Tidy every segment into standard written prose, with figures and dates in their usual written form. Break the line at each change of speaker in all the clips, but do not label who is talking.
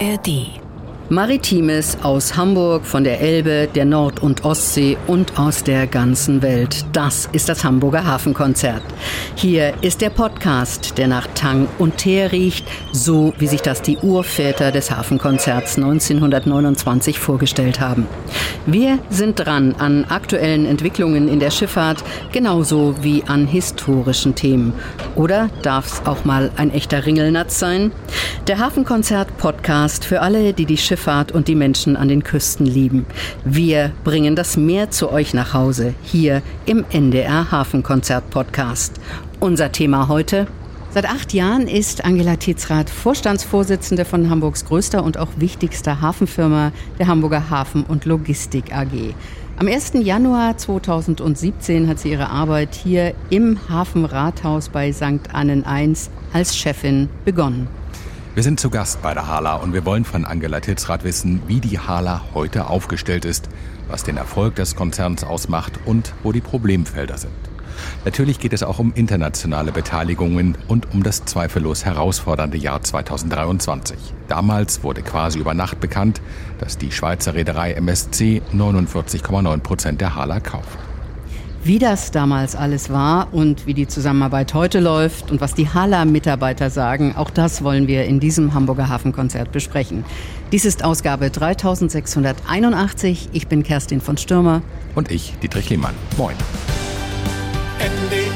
ARD.
Maritimes aus Hamburg, von der Elbe, der Nord- und Ostsee und aus der ganzen Welt. Das ist das Hamburger Hafenkonzert. Hier ist der Podcast, der nach Tang und Teer riecht, so wie sich das die Urväter des Hafenkonzerts 1929 vorgestellt haben. Wir sind dran an aktuellen Entwicklungen in der Schifffahrt, genauso wie an historischen Themen. Oder darf es auch mal ein echter Ringelnatz sein? Der Hafenkonzert-Podcast für alle, die die Schifffahrt und die Menschen an den Küsten lieben. Wir bringen das Meer zu euch nach Hause, hier im NDR Hafenkonzert-Podcast. Unser Thema heute: Seit 8 Jahren ist Angela Tietzrath Vorstandsvorsitzende von Hamburgs größter und auch wichtigster Hafenfirma, der Hamburger Hafen- und Logistik AG. Am 1. Januar 2017 hat sie ihre Arbeit hier im Hafenrathaus bei St. Annen I als Chefin begonnen.
Wir sind zu Gast bei der HHLA und wir wollen von Angela Tietzrath wissen, wie die HHLA heute aufgestellt ist, was den Erfolg des Konzerns ausmacht und wo die Problemfelder sind. Natürlich geht es auch um internationale Beteiligungen und um das zweifellos herausfordernde Jahr 2023. Damals wurde quasi über Nacht bekannt, dass die Schweizer Reederei MSC 49,9% der HHLA kauft.
Wie das damals alles war und wie die Zusammenarbeit heute läuft und was die HHLA-Mitarbeiter sagen, auch das wollen wir in diesem Hamburger Hafenkonzert besprechen. Dies ist Ausgabe 3681. Ich bin Kerstin von Stürmer.
Und ich, Dietrich Lehmann. Moin.
NDR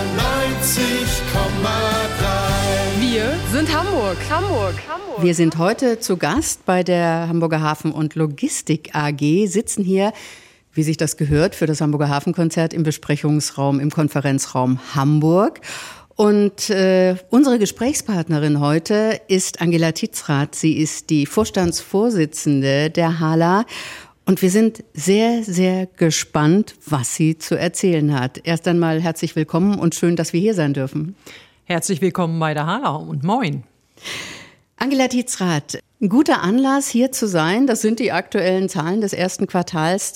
90,3.
Wir sind Hamburg.
Wir sind heute zu Gast bei der Hamburger Hafen- und Logistik AG, sitzen hier, wie sich das gehört, für das Hamburger Hafenkonzert im Besprechungsraum, im Konferenzraum Hamburg. Und unsere Gesprächspartnerin heute ist Angela Tietzrath. Sie ist die Vorstandsvorsitzende der HHLA. Und wir sind sehr, sehr gespannt, was sie zu erzählen hat. Erst einmal herzlich willkommen und schön, dass wir hier sein dürfen.
Herzlich willkommen bei der HHLA und moin.
Angela Tietzrath, ein guter Anlass, hier zu sein. Das sind die aktuellen Zahlen des ersten Quartals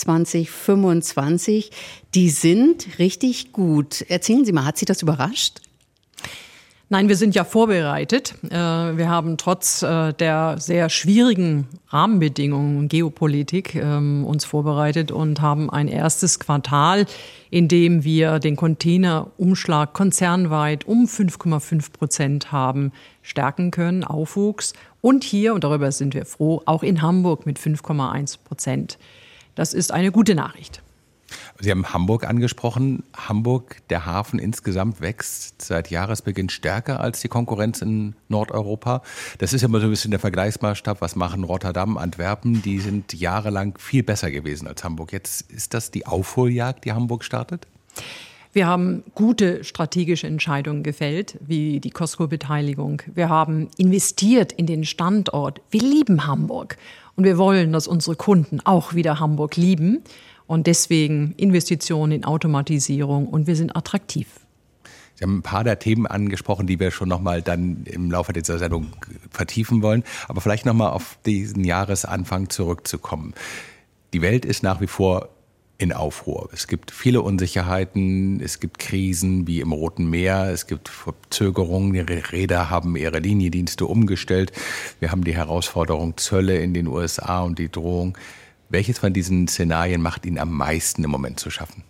2025. Die sind richtig gut. Erzählen Sie mal, hat Sie das überrascht?
Nein, wir sind ja vorbereitet. Wir haben trotz der sehr schwierigen Rahmenbedingungen und Geopolitik uns vorbereitet und haben ein erstes Quartal, in dem wir den Containerumschlag konzernweit um 5,5% haben stärken können, Aufwuchs. Und hier, und darüber sind wir froh, auch in Hamburg mit 5,1%. Das ist eine gute Nachricht.
Sie haben Hamburg angesprochen. Hamburg, der Hafen insgesamt wächst seit Jahresbeginn stärker als die Konkurrenz in Nordeuropa. Das ist ja immer so ein bisschen der Vergleichsmaßstab. Was machen Rotterdam, Antwerpen? Die sind jahrelang viel besser gewesen als Hamburg. Jetzt ist das die Aufholjagd, die Hamburg startet?
Wir haben gute strategische Entscheidungen gefällt, wie die Cosco-Beteiligung. Wir haben investiert in den Standort. Wir lieben Hamburg. Und wir wollen, dass unsere Kunden auch wieder Hamburg lieben. Und deswegen Investitionen in Automatisierung und wir sind attraktiv.
Sie haben ein paar der Themen angesprochen, die wir schon nochmal dann im Laufe dieser Sendung vertiefen wollen. Aber vielleicht nochmal auf diesen Jahresanfang zurückzukommen. Die Welt ist nach wie vor in Aufruhr. Es gibt viele Unsicherheiten, es gibt Krisen wie im Roten Meer, es gibt Verzögerungen, die Reeder haben ihre Liniendienste umgestellt. Wir haben die Herausforderung Zölle in den USA und die Drohung. Welches von diesen Szenarien macht Ihnen am meisten im Moment zu schaffen?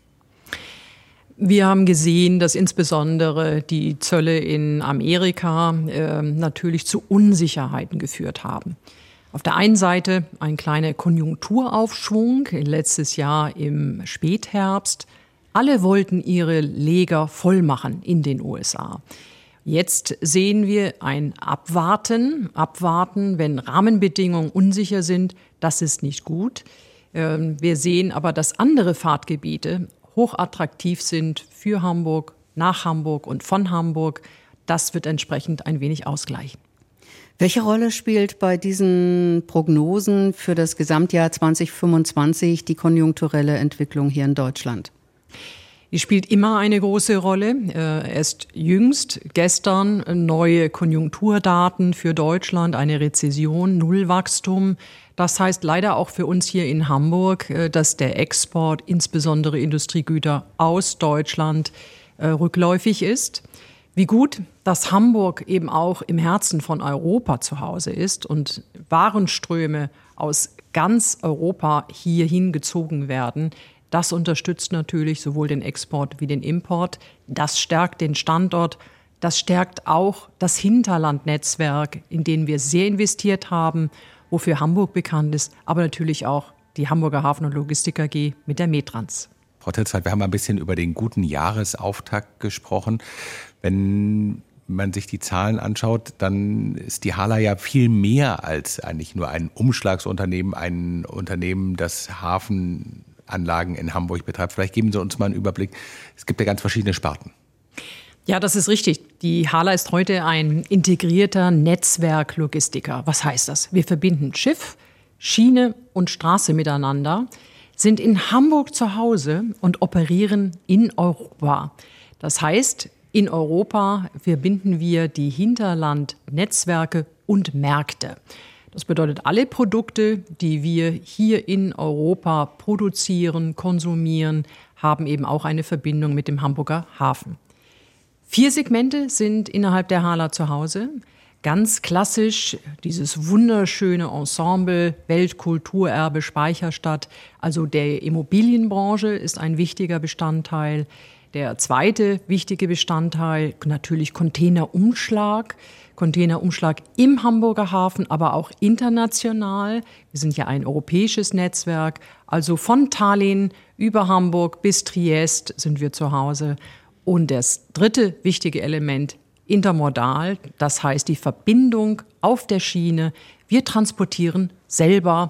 Wir haben gesehen, dass insbesondere die Zölle in Amerika natürlich zu Unsicherheiten geführt haben. Auf der einen Seite ein kleiner Konjunkturaufschwung, letztes Jahr im Spätherbst. Alle wollten ihre Lager voll machen in den USA. Jetzt sehen wir ein Abwarten, wenn Rahmenbedingungen unsicher sind. Das ist nicht gut. Wir sehen aber, dass andere Fahrtgebiete hochattraktiv sind für Hamburg, nach Hamburg und von Hamburg. Das wird entsprechend ein wenig ausgleichen.
Welche Rolle spielt bei diesen Prognosen für das Gesamtjahr 2025 die konjunkturelle Entwicklung hier in Deutschland?
Die spielt immer eine große Rolle. Erst jüngst, gestern, neue Konjunkturdaten für Deutschland, eine Rezession, Nullwachstum. Das heißt leider auch für uns hier in Hamburg, dass der Export, insbesondere Industriegüter aus Deutschland, rückläufig ist. Wie gut, dass Hamburg eben auch im Herzen von Europa zu Hause ist und Warenströme aus ganz Europa hier hingezogen werden. Das unterstützt natürlich sowohl den Export wie den Import. Das stärkt den Standort. Das stärkt auch das Hinterlandnetzwerk, in dem wir sehr investiert haben, wofür Hamburg bekannt ist, aber natürlich auch die Hamburger Hafen- und Logistik AG mit der Metrans.
Frau Tilzeit, wir haben ein bisschen über den guten Jahresauftakt gesprochen. Wenn man sich die Zahlen anschaut, dann ist die HHLA ja viel mehr als eigentlich nur ein Umschlagsunternehmen, ein Unternehmen, das Hafenanlagen in Hamburg betreibt. Vielleicht geben Sie uns mal einen Überblick. Es gibt ja ganz verschiedene Sparten.
Ja, das ist richtig. Die HHLA ist heute ein integrierter Netzwerklogistiker. Was heißt das? Wir verbinden Schiff, Schiene und Straße miteinander, sind in Hamburg zu Hause und operieren in Europa. Das heißt, in Europa verbinden wir die Hinterlandnetzwerke und Märkte. Das bedeutet, alle Produkte, die wir hier in Europa produzieren, konsumieren, haben eben auch eine Verbindung mit dem Hamburger Hafen. 4 Segmente sind innerhalb der HHLA zu Hause. Ganz klassisch dieses wunderschöne Ensemble Weltkulturerbe Speicherstadt, also der Immobilienbranche ist ein wichtiger Bestandteil. Der zweite wichtige Bestandteil natürlich Containerumschlag. Containerumschlag im Hamburger Hafen, aber auch international. Wir sind ja ein europäisches Netzwerk, also von Tallinn über Hamburg bis Triest sind wir zu Hause. Und das dritte wichtige Element, intermodal, das heißt die Verbindung auf der Schiene. Wir transportieren selber,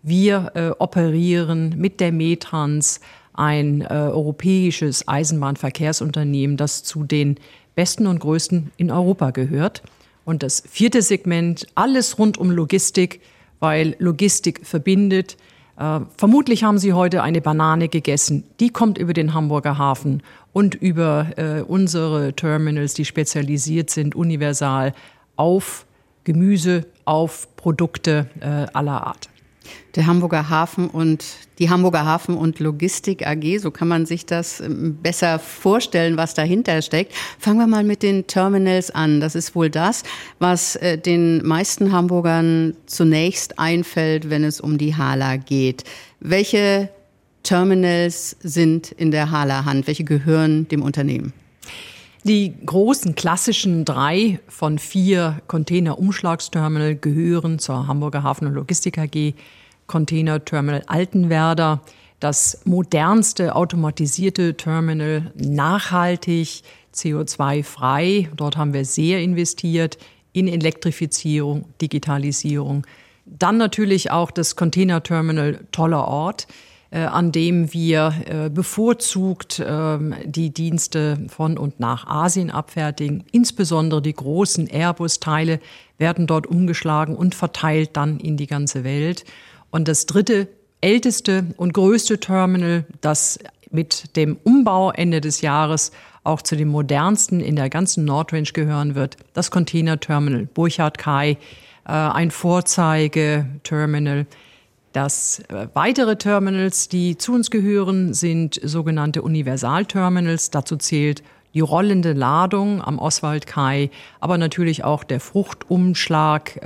wir operieren mit der Metrans, ein europäisches Eisenbahnverkehrsunternehmen, das zu den besten und größten in Europa gehört. Und das 4. Segment, alles rund um Logistik, weil Logistik verbindet. Vermutlich haben Sie heute eine Banane gegessen. Die kommt über den Hamburger Hafen und über unsere Terminals, die spezialisiert sind, universal auf Gemüse, auf Produkte aller Art.
Der Hamburger Hafen und die Hamburger Hafen- und Logistik AG, so kann man sich das besser vorstellen, was dahinter steckt. Fangen wir mal mit den Terminals an. Das ist wohl das, was den meisten Hamburgern zunächst einfällt, wenn es um die HHLA geht. Welche Terminals sind in der HHLA-Hand? Welche gehören dem Unternehmen?
Die großen klassischen 3 von 4 Containerumschlagsterminal gehören zur Hamburger Hafen- und Logistik AG. Containerterminal Altenwerder, das modernste automatisierte Terminal, nachhaltig, CO2-frei. Dort haben wir sehr investiert in Elektrifizierung, Digitalisierung. Dann natürlich auch das Containerterminal Toller Ort, an dem wir bevorzugt die Dienste von und nach Asien abfertigen. Insbesondere die großen Airbus-Teile werden dort umgeschlagen und verteilt dann in die ganze Welt. Und das 3. älteste und größte Terminal, das mit dem Umbau Ende des Jahres auch zu den modernsten in der ganzen Nordrange gehören wird, das Containerterminal Burchard-Kai, ein Vorzeigeterminal. Das weitere Terminals, die zu uns gehören, sind sogenannte Universalterminals. Dazu zählt die rollende Ladung am Oswald-Kai, aber natürlich auch der Fruchtumschlag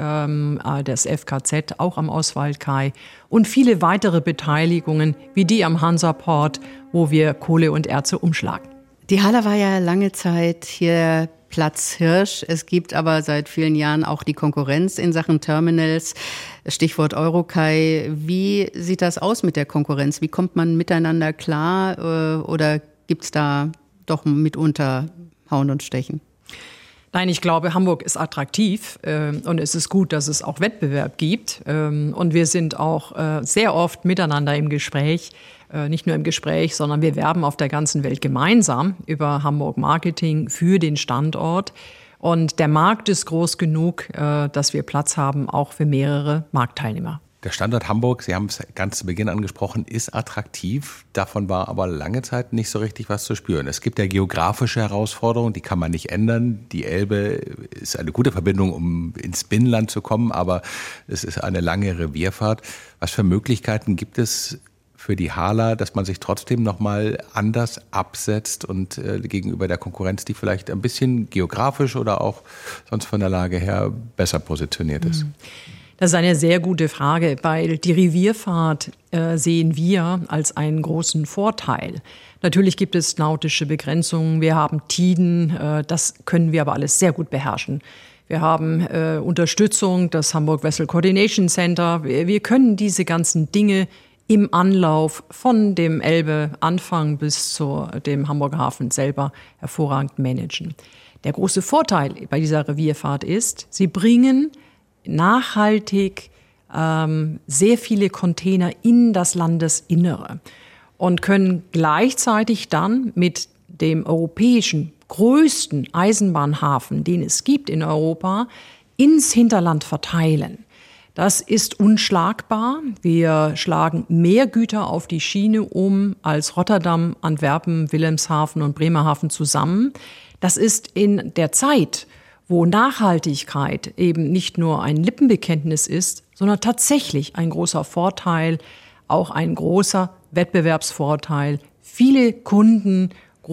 des FKZ, auch am Oswald-Kai und viele weitere Beteiligungen wie die am Hansaport, wo wir Kohle und Erze umschlagen.
Die HHLA war ja lange Zeit hier Platzhirsch. Es gibt aber seit vielen Jahren auch die Konkurrenz in Sachen Terminals. Stichwort Eurokai. Wie sieht das aus mit der Konkurrenz? Wie kommt man miteinander klar oder gibt's da doch mitunter Hauen und Stechen?
Nein, ich glaube, Hamburg ist attraktiv und es ist gut, dass es auch Wettbewerb gibt. Und wir sind auch sehr oft miteinander im Gespräch. Nicht nur im Gespräch, sondern wir werben auf der ganzen Welt gemeinsam über Hamburg Marketing für den Standort. Und der Markt ist groß genug, dass wir Platz haben, auch für mehrere Marktteilnehmer.
Der Standort Hamburg, Sie haben es ganz zu Beginn angesprochen, ist attraktiv. Davon war aber lange Zeit nicht so richtig was zu spüren. Es gibt ja geografische Herausforderungen, die kann man nicht ändern. Die Elbe ist eine gute Verbindung, um ins Binnenland zu kommen, aber es ist eine lange Revierfahrt. Was für Möglichkeiten gibt es für die Hala, dass man sich trotzdem nochmal anders absetzt und gegenüber der Konkurrenz, die vielleicht ein bisschen geografisch oder auch sonst von der Lage her besser positioniert ist?
Das ist eine sehr gute Frage, weil die Revierfahrt sehen wir als einen großen Vorteil. Natürlich gibt es nautische Begrenzungen, wir haben Tiden, das können wir aber alles sehr gut beherrschen. Wir haben Unterstützung, das Hamburg Vessel Coordination Center. Wir können diese ganzen Dinge im Anlauf von dem Elbe-Anfang bis zu dem Hamburger Hafen selber hervorragend managen. Der große Vorteil bei dieser Revierfahrt ist, sie bringen nachhaltig sehr viele Container in das Landesinnere und können gleichzeitig dann mit dem europäischen größten Eisenbahnhafen, den es gibt in Europa, ins Hinterland verteilen. Das ist unschlagbar. Wir schlagen mehr Güter auf die Schiene um als Rotterdam, Antwerpen, Wilhelmshaven und Bremerhaven zusammen. Das ist in der Zeit, wo Nachhaltigkeit eben nicht nur ein Lippenbekenntnis ist, sondern tatsächlich ein großer Vorteil, auch ein großer Wettbewerbsvorteil. Viele Kunden,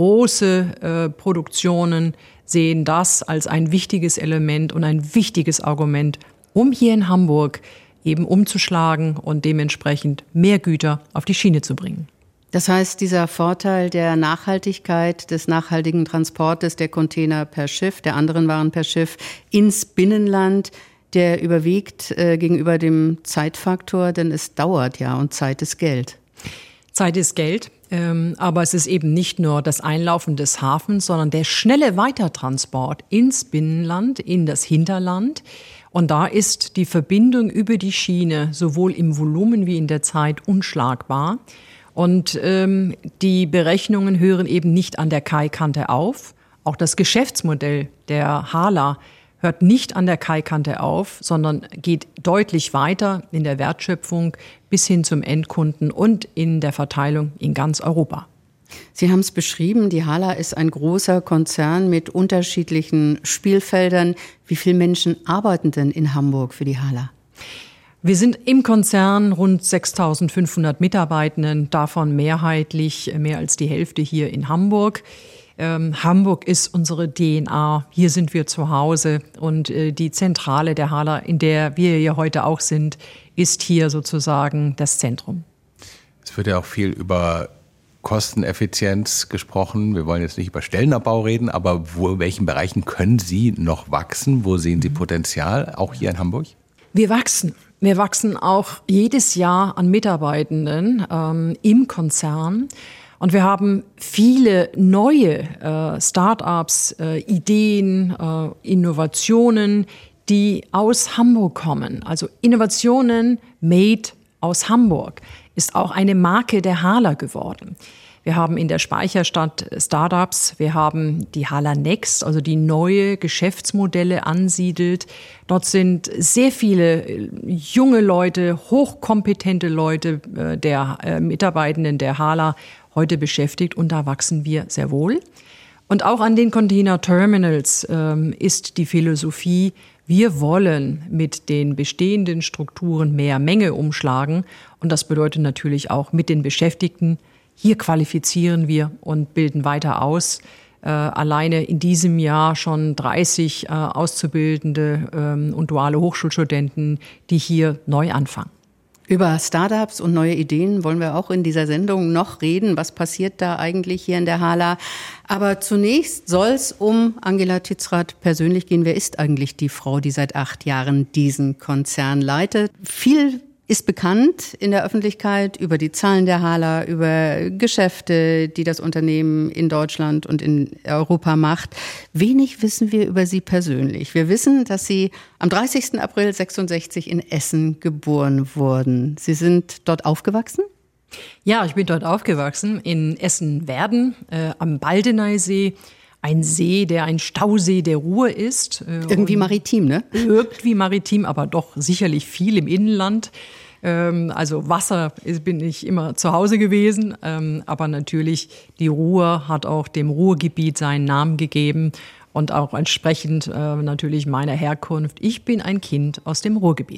große Produktionen sehen das als ein wichtiges Element und ein wichtiges Argument, um hier in Hamburg eben umzuschlagen und dementsprechend mehr Güter auf die Schiene zu bringen.
Das heißt, dieser Vorteil der Nachhaltigkeit, des nachhaltigen Transportes der Container per Schiff, der anderen Waren per Schiff ins Binnenland, der überwiegt gegenüber dem Zeitfaktor, denn es dauert ja und Zeit ist Geld.
Zeit ist Geld, aber es ist eben nicht nur das Einlaufen des Hafens, sondern der schnelle Weitertransport ins Binnenland, in das Hinterland. Und da ist die Verbindung über die Schiene sowohl im Volumen wie in der Zeit unschlagbar. Und die Berechnungen hören eben nicht an der Kaikante auf. Auch das Geschäftsmodell der Hala hört nicht an der Kaikante auf, sondern geht deutlich weiter in der Wertschöpfung bis hin zum Endkunden und in der Verteilung in ganz Europa.
Sie haben es beschrieben, die Hala ist ein großer Konzern mit unterschiedlichen Spielfeldern. Wie viele Menschen arbeiten denn in Hamburg für die Hala?
Wir sind im Konzern rund 6.500 Mitarbeitenden, davon mehrheitlich mehr als die Hälfte hier in Hamburg. Hamburg ist unsere DNA, hier sind wir zu Hause und die Zentrale der Hala, in der wir hier heute auch sind, ist hier sozusagen das Zentrum.
Es wird ja auch viel über Kosteneffizienz gesprochen. Wir wollen jetzt nicht über Stellenabbau reden, aber in welchen Bereichen können Sie noch wachsen? Wo sehen Sie Potenzial, auch hier in Hamburg?
Wir wachsen. Wir wachsen auch jedes Jahr an Mitarbeitenden im Konzern. Und wir haben viele neue Start-ups, Ideen, Innovationen, die aus Hamburg kommen. Also Innovationen made aus Hamburg ist auch eine Marke der Hala geworden. Wir haben in der Speicherstadt Startups, wir haben die Hala Next, also die neue Geschäftsmodelle ansiedelt. Dort sind sehr viele junge Leute, hochkompetente Leute der Mitarbeitenden der Hala heute beschäftigt und da wachsen wir sehr wohl. Und auch an den Container-Terminals ist die Philosophie, wir wollen mit den bestehenden Strukturen mehr Menge umschlagen und das bedeutet natürlich auch mit den Beschäftigten. Hier qualifizieren wir und bilden weiter aus. Alleine in diesem Jahr schon 30 Auszubildende und duale Hochschulstudenten, die hier neu anfangen.
Über Startups und neue Ideen wollen wir auch in dieser Sendung noch reden. Was passiert da eigentlich hier in der Hala? Aber zunächst soll es um Angela Tizrath persönlich gehen. Wer ist eigentlich die Frau, die seit 8 Jahren diesen Konzern leitet? Viel ist bekannt in der Öffentlichkeit über die Zahlen der Hala, über Geschäfte, die das Unternehmen in Deutschland und in Europa macht. Wenig wissen wir über sie persönlich. Wir wissen, dass sie am 30. April 66 in Essen geboren wurden. Sie sind dort aufgewachsen?
Ja, ich bin dort aufgewachsen, in Essen-Werden, am Baldeneysee. Ein See, der ein Stausee der Ruhr ist.
Irgendwie maritim, ne?
Irgendwie maritim, aber doch sicherlich viel im Inland. Also Wasser bin ich immer zu Hause gewesen. Aber natürlich, die Ruhr hat auch dem Ruhrgebiet seinen Namen gegeben. Und auch entsprechend natürlich meiner Herkunft. Ich bin ein Kind aus dem Ruhrgebiet.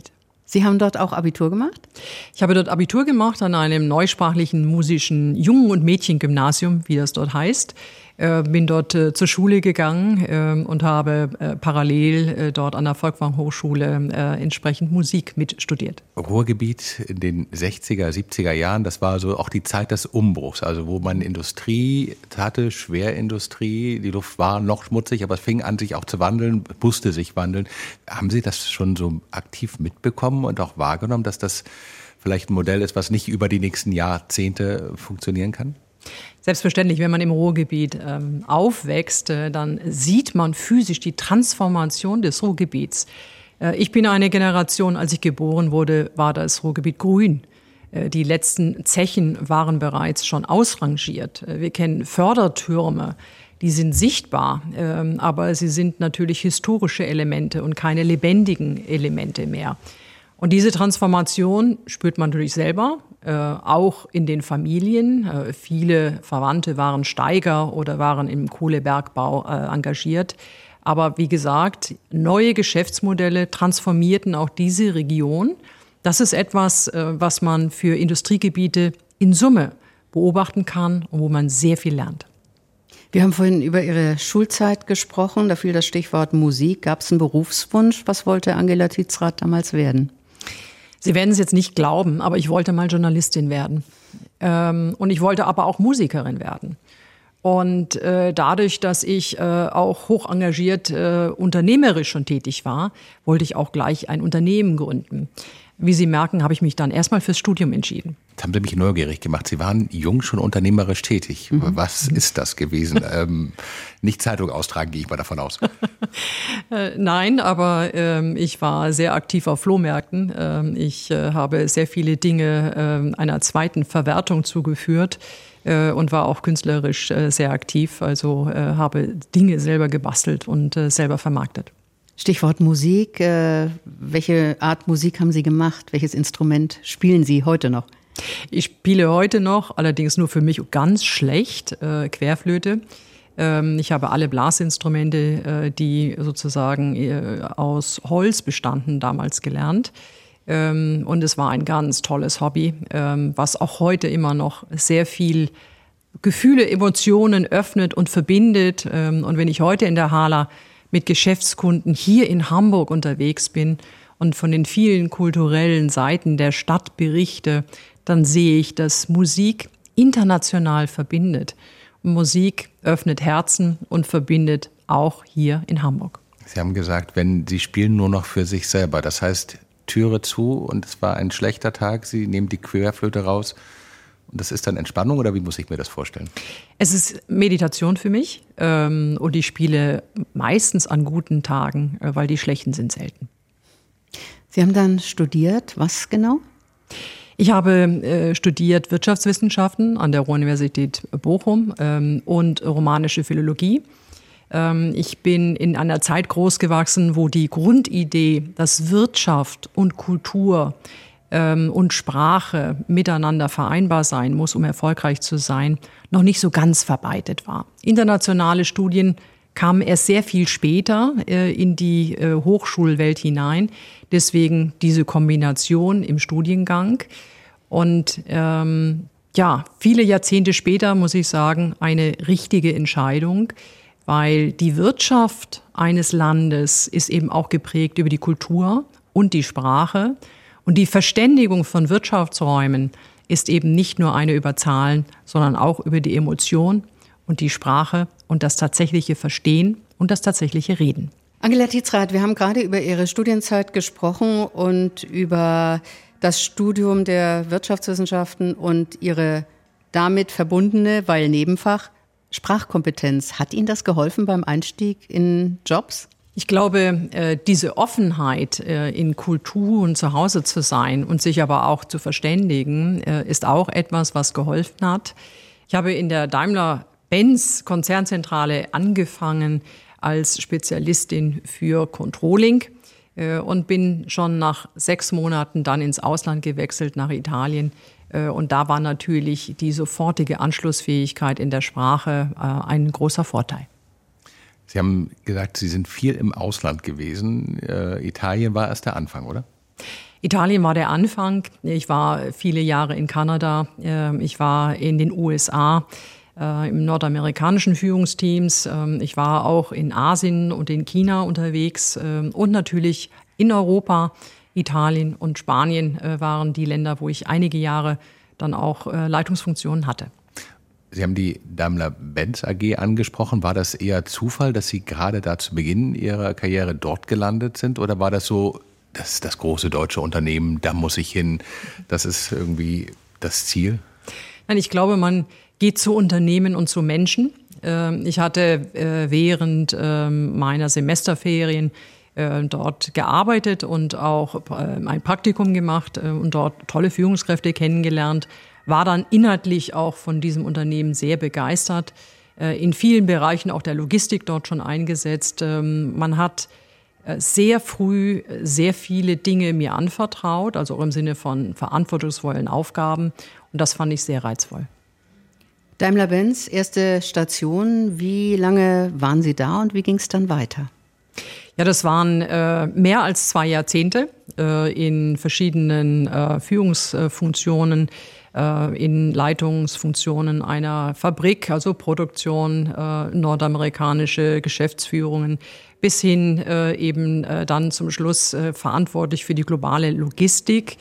Sie haben dort auch Abitur gemacht?
Ich habe dort Abitur gemacht an einem neusprachlichen musischen Jungen- und Mädchengymnasium, wie das dort heißt. Bin dort zur Schule gegangen und habe parallel dort an der Folkwang Hochschule entsprechend Musik mitstudiert.
Ruhrgebiet in den 60er, 70er Jahren, das war so auch die Zeit des Umbruchs, also wo man Industrie hatte, Schwerindustrie, die Luft war noch schmutzig, aber es fing an, sich auch zu wandeln, musste sich wandeln. Haben Sie das schon so aktiv mitbekommen und auch wahrgenommen, dass das vielleicht ein Modell ist, was nicht über die nächsten Jahrzehnte funktionieren kann?
Selbstverständlich, wenn man im Ruhrgebiet aufwächst, dann sieht man physisch die Transformation des Ruhrgebiets. Ich bin eine Generation, als ich geboren wurde, war das Ruhrgebiet grün. Die letzten Zechen waren bereits schon ausrangiert. Wir kennen Fördertürme, die sind sichtbar, aber sie sind natürlich historische Elemente und keine lebendigen Elemente mehr. Und diese Transformation spürt man natürlich selber, auch in den Familien. Viele Verwandte waren Steiger oder waren im Kohlebergbau engagiert. Aber wie gesagt, neue Geschäftsmodelle transformierten auch diese Region. Das ist etwas, was man für Industriegebiete in Summe beobachten kann und wo man sehr viel lernt.
Wir haben vorhin über Ihre Schulzeit gesprochen. Da fiel das Stichwort Musik. Gab es einen Berufswunsch? Was wollte Angela Tizrath damals werden?
Sie werden es jetzt nicht glauben, aber ich wollte mal Journalistin werden. Und ich wollte aber auch Musikerin werden. Und dadurch, dass ich auch hoch engagiert unternehmerisch schon tätig war, wollte ich auch gleich ein Unternehmen gründen. Wie Sie merken, habe ich mich dann erstmal fürs Studium entschieden.
Jetzt haben Sie mich neugierig gemacht. Sie waren jung schon unternehmerisch tätig. Was ist das gewesen? Nicht Zeitung austragen, gehe ich mal davon aus.
Nein, aber ich war sehr aktiv auf Flohmärkten. Ich habe sehr viele Dinge einer zweiten Verwertung zugeführt und war auch künstlerisch sehr aktiv. Also habe Dinge selber gebastelt und selber vermarktet.
Stichwort Musik. Welche Art Musik haben Sie gemacht? Welches Instrument spielen Sie heute noch?
Ich spiele heute noch, allerdings nur für mich ganz schlecht, Querflöte. Ich habe alle Blasinstrumente, die sozusagen aus Holz bestanden, damals gelernt. Und es war ein ganz tolles Hobby, was auch heute immer noch sehr viel Gefühle, Emotionen öffnet und verbindet. Und wenn ich heute in der Hala mit Geschäftskunden hier in Hamburg unterwegs bin und von den vielen kulturellen Seiten der Stadt berichte, dann sehe ich, dass Musik international verbindet. Musik öffnet Herzen und verbindet auch hier in Hamburg.
Sie haben gesagt, wenn Sie spielen nur noch für sich selber, das heißt Türe zu und es war ein schlechter Tag, Sie nehmen die Querflöte raus und das ist dann Entspannung oder wie muss ich mir das vorstellen?
Es ist Meditation für mich und ich spiele meistens an guten Tagen, weil die schlechten sind selten.
Sie haben dann studiert, was genau?
Ich habe studiert Wirtschaftswissenschaften an der Ruhr-Universität Bochum und romanische Philologie. Ich bin in einer Zeit großgewachsen, wo die Grundidee, dass Wirtschaft und Kultur und Sprache miteinander vereinbar sein muss, um erfolgreich zu sein, noch nicht so ganz verbreitet war. Internationale Studien kamen erst sehr viel später in die Hochschulwelt hinein. Deswegen diese Kombination im Studiengang. Und viele Jahrzehnte später, muss ich sagen, eine richtige Entscheidung, weil die Wirtschaft eines Landes ist eben auch geprägt über die Kultur und die Sprache. Und die Verständigung von Wirtschaftsräumen ist eben nicht nur eine über Zahlen, sondern auch über die Emotion und die Sprache und das tatsächliche Verstehen und das tatsächliche Reden.
Angela Tizrath, wir haben gerade über Ihre Studienzeit gesprochen und über das Studium der Wirtschaftswissenschaften und Ihre damit verbundene, weil Nebenfach, Sprachkompetenz. Hat Ihnen das geholfen beim Einstieg in Jobs?
Ich glaube, diese Offenheit in Kultur und zu Hause zu sein und sich aber auch zu verständigen, ist auch etwas, was geholfen hat. Ich habe in der Daimler-Benz Konzernzentrale angefangen als Spezialistin für Controlling und bin schon nach 6 Monaten dann ins Ausland gewechselt, nach Italien. Und da war natürlich die sofortige Anschlussfähigkeit in der Sprache ein großer Vorteil.
Sie haben gesagt, Sie sind viel im Ausland gewesen. Italien war erst der Anfang, oder?
Italien war der Anfang. Ich war viele Jahre in Kanada. Ich war in den USA, im nordamerikanischen Führungsteams. Ich war auch in Asien und in China unterwegs. Und natürlich in Europa, Italien und Spanien waren die Länder, wo ich einige Jahre dann auch Leitungsfunktionen hatte.
Sie haben die Daimler-Benz AG angesprochen. War das eher Zufall, dass Sie gerade da zu Beginn Ihrer Karriere dort gelandet sind? Oder war das so, das ist das große deutsche Unternehmen, da muss ich hin, das ist irgendwie das Ziel?
Nein, ich glaube, man geht zu Unternehmen und zu Menschen. Ich hatte während meiner Semesterferien dort gearbeitet und auch ein Praktikum gemacht und dort tolle Führungskräfte kennengelernt, war dann inhaltlich auch von diesem Unternehmen sehr begeistert, in vielen Bereichen auch der Logistik dort schon eingesetzt. Man hat sehr früh sehr viele Dinge mir anvertraut, also auch im Sinne von verantwortungsvollen Aufgaben. Und das fand ich sehr reizvoll.
Daimler-Benz, erste Station. Wie lange waren Sie da und wie ging es dann weiter?
Ja, das waren mehr als 2 Jahrzehnte in verschiedenen Führungsfunktionen, in Leitungsfunktionen einer Fabrik, also Produktion, nordamerikanische Geschäftsführungen, bis hin eben dann zum Schluss verantwortlich für die globale Logistik,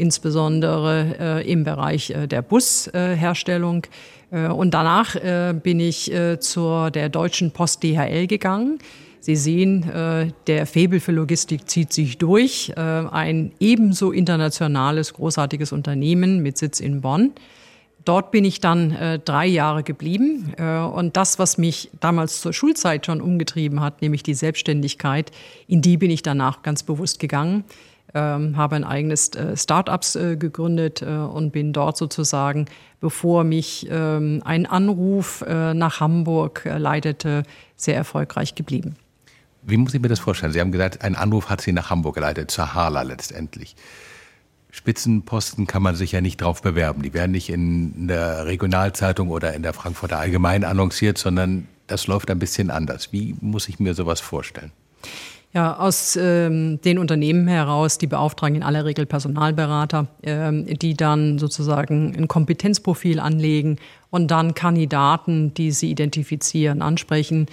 insbesondere im Bereich der Busherstellung. Und danach bin ich zur der Deutschen Post DHL gegangen. Sie sehen, der Faible für Logistik zieht sich durch. Ein ebenso internationales, großartiges Unternehmen mit Sitz in Bonn. Dort bin ich dann 3 Jahre geblieben. Und das, was mich damals zur Schulzeit schon umgetrieben hat, nämlich die Selbstständigkeit, in die bin ich danach ganz bewusst gegangen. Habe ein eigenes Start-ups gegründet und bin dort sozusagen, bevor mich ein Anruf nach Hamburg leitete, sehr erfolgreich geblieben.
Wie muss ich mir das vorstellen? Sie haben gesagt, ein Anruf hat Sie nach Hamburg geleitet, zur HHLA letztendlich. Spitzenposten kann man sich ja nicht drauf bewerben. Die werden nicht in der Regionalzeitung oder in der Frankfurter Allgemeinen annonciert, sondern das läuft ein bisschen anders. Wie muss ich mir sowas vorstellen?
Ja, aus den Unternehmen heraus, die beauftragen in aller Regel Personalberater, die dann sozusagen ein Kompetenzprofil anlegen und dann Kandidaten, die sie identifizieren, ansprechen.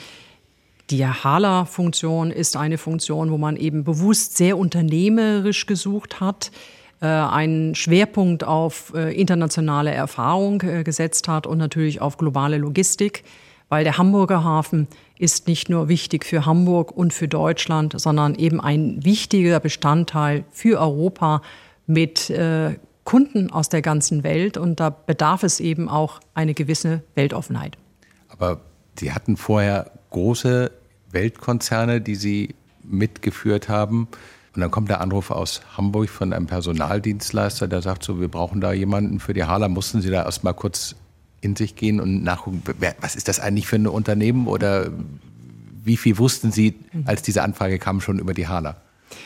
Die HHLA-Funktion ist eine Funktion, wo man eben bewusst sehr unternehmerisch gesucht hat, einen Schwerpunkt auf internationale Erfahrung gesetzt hat und natürlich auf globale Logistik, weil der Hamburger Hafen ist nicht nur wichtig für Hamburg und für Deutschland, sondern eben ein wichtiger Bestandteil für Europa mit Kunden aus der ganzen Welt. Und da bedarf es eben auch eine gewisse Weltoffenheit.
Aber Sie hatten vorher große Weltkonzerne, die Sie mitgeführt haben. Und dann kommt der Anruf aus Hamburg von einem Personaldienstleister, der sagt so, wir brauchen da jemanden für die HHLA. Mussten Sie da erst mal kurz in sich gehen und nachgucken, was ist das eigentlich für ein Unternehmen? Oder wie viel wussten Sie, als diese Anfrage kam, schon über die HHLA?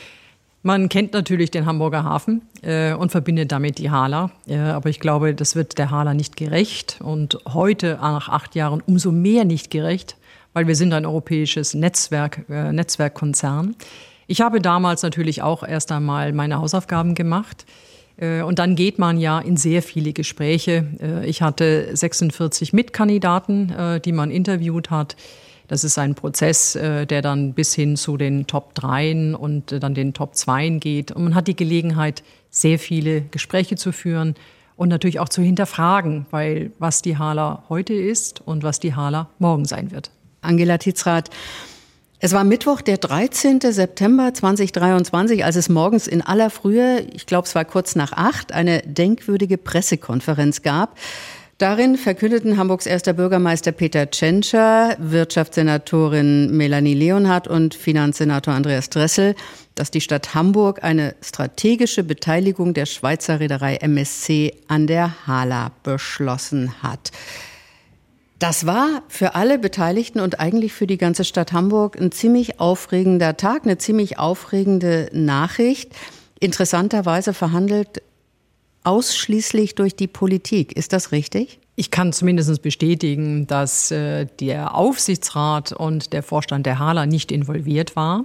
Man kennt natürlich den Hamburger Hafen und verbindet damit die HHLA. Aber ich glaube, das wird der HHLA nicht gerecht. Und heute, nach 8 Jahren, umso mehr nicht gerecht, weil wir sind ein europäisches Netzwerkkonzern. Ich habe damals natürlich auch erst einmal meine Hausaufgaben gemacht. Und dann geht man ja in sehr viele Gespräche. Ich hatte 46 Mitkandidaten, die man interviewt hat. Das ist ein Prozess, der dann bis hin zu den Top 3 und dann den Top 2 geht. Und man hat die Gelegenheit, sehr viele Gespräche zu führen und natürlich auch zu hinterfragen, weil was die HHLA heute ist und was die HHLA morgen sein wird.
Angela Tizrath, es war Mittwoch, der 13. September 2023, als es morgens in aller Frühe, ich glaube es war kurz nach 8, eine denkwürdige Pressekonferenz gab. Darin verkündeten Hamburgs erster Bürgermeister Peter Tschentscher, Wirtschaftssenatorin Melanie Leonhardt und Finanzsenator Andreas Dressel, dass die Stadt Hamburg eine strategische Beteiligung der Schweizer Reederei MSC an der HHLA beschlossen hat. Das war für alle Beteiligten und eigentlich für die ganze Stadt Hamburg ein ziemlich aufregender Tag, eine ziemlich aufregende Nachricht. Interessanterweise verhandelt ausschließlich durch die Politik. Ist das richtig?
Ich kann zumindest bestätigen, dass der Aufsichtsrat und der Vorstand der HHLA nicht involviert war.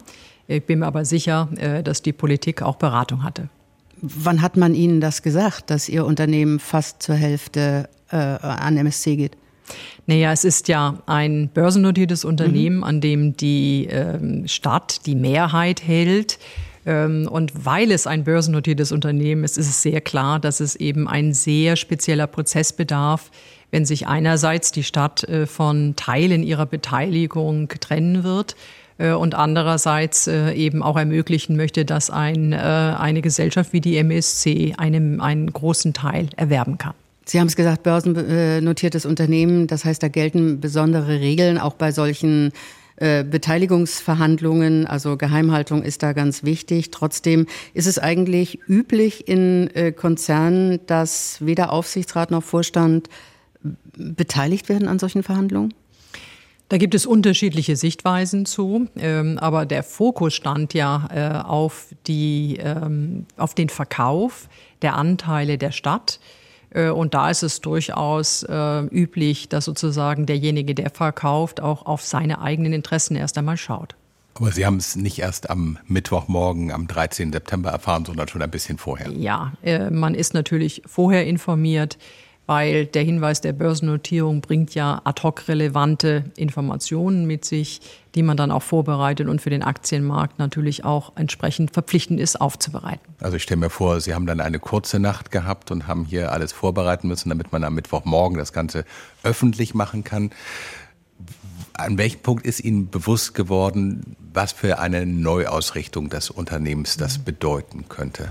Ich bin mir aber sicher, dass die Politik auch Beratung hatte.
Wann hat man Ihnen das gesagt, dass Ihr Unternehmen fast zur Hälfte an MSC geht?
Naja, es ist ja ein börsennotiertes Unternehmen, an dem die Stadt die Mehrheit hält. Und weil es ein börsennotiertes Unternehmen ist, ist es sehr klar, dass es eben ein sehr spezieller Prozess bedarf, wenn sich einerseits die Stadt von Teilen ihrer Beteiligung trennen wird und andererseits eben auch ermöglichen möchte, dass eine Gesellschaft wie die MSC einen großen Teil erwerben kann.
Sie haben es gesagt, börsennotiertes Unternehmen, das heißt, da gelten besondere Regeln, auch bei solchen Beteiligungsverhandlungen, also Geheimhaltung ist da ganz wichtig. Trotzdem ist es eigentlich üblich in Konzernen, dass weder Aufsichtsrat noch Vorstand beteiligt werden an solchen Verhandlungen?
Da gibt es unterschiedliche Sichtweisen zu, aber der Fokus stand ja auf den Verkauf der Anteile der Stadt. Und da ist es durchaus üblich, dass sozusagen derjenige, der verkauft, auch auf seine eigenen Interessen erst einmal schaut.
Aber Sie haben es nicht erst am Mittwochmorgen, am 13. September erfahren, sondern schon ein bisschen vorher.
Ja, man ist natürlich vorher informiert, weil der Hinweis der Börsennotierung bringt ja ad hoc relevante Informationen mit sich, die man dann auch vorbereitet und für den Aktienmarkt natürlich auch entsprechend verpflichtend ist, aufzubereiten.
Also ich stelle mir vor, Sie haben dann eine kurze Nacht gehabt und haben hier alles vorbereiten müssen, damit man am Mittwochmorgen das Ganze öffentlich machen kann. An welchem Punkt ist Ihnen bewusst geworden, was für eine Neuausrichtung des Unternehmens das bedeuten könnte?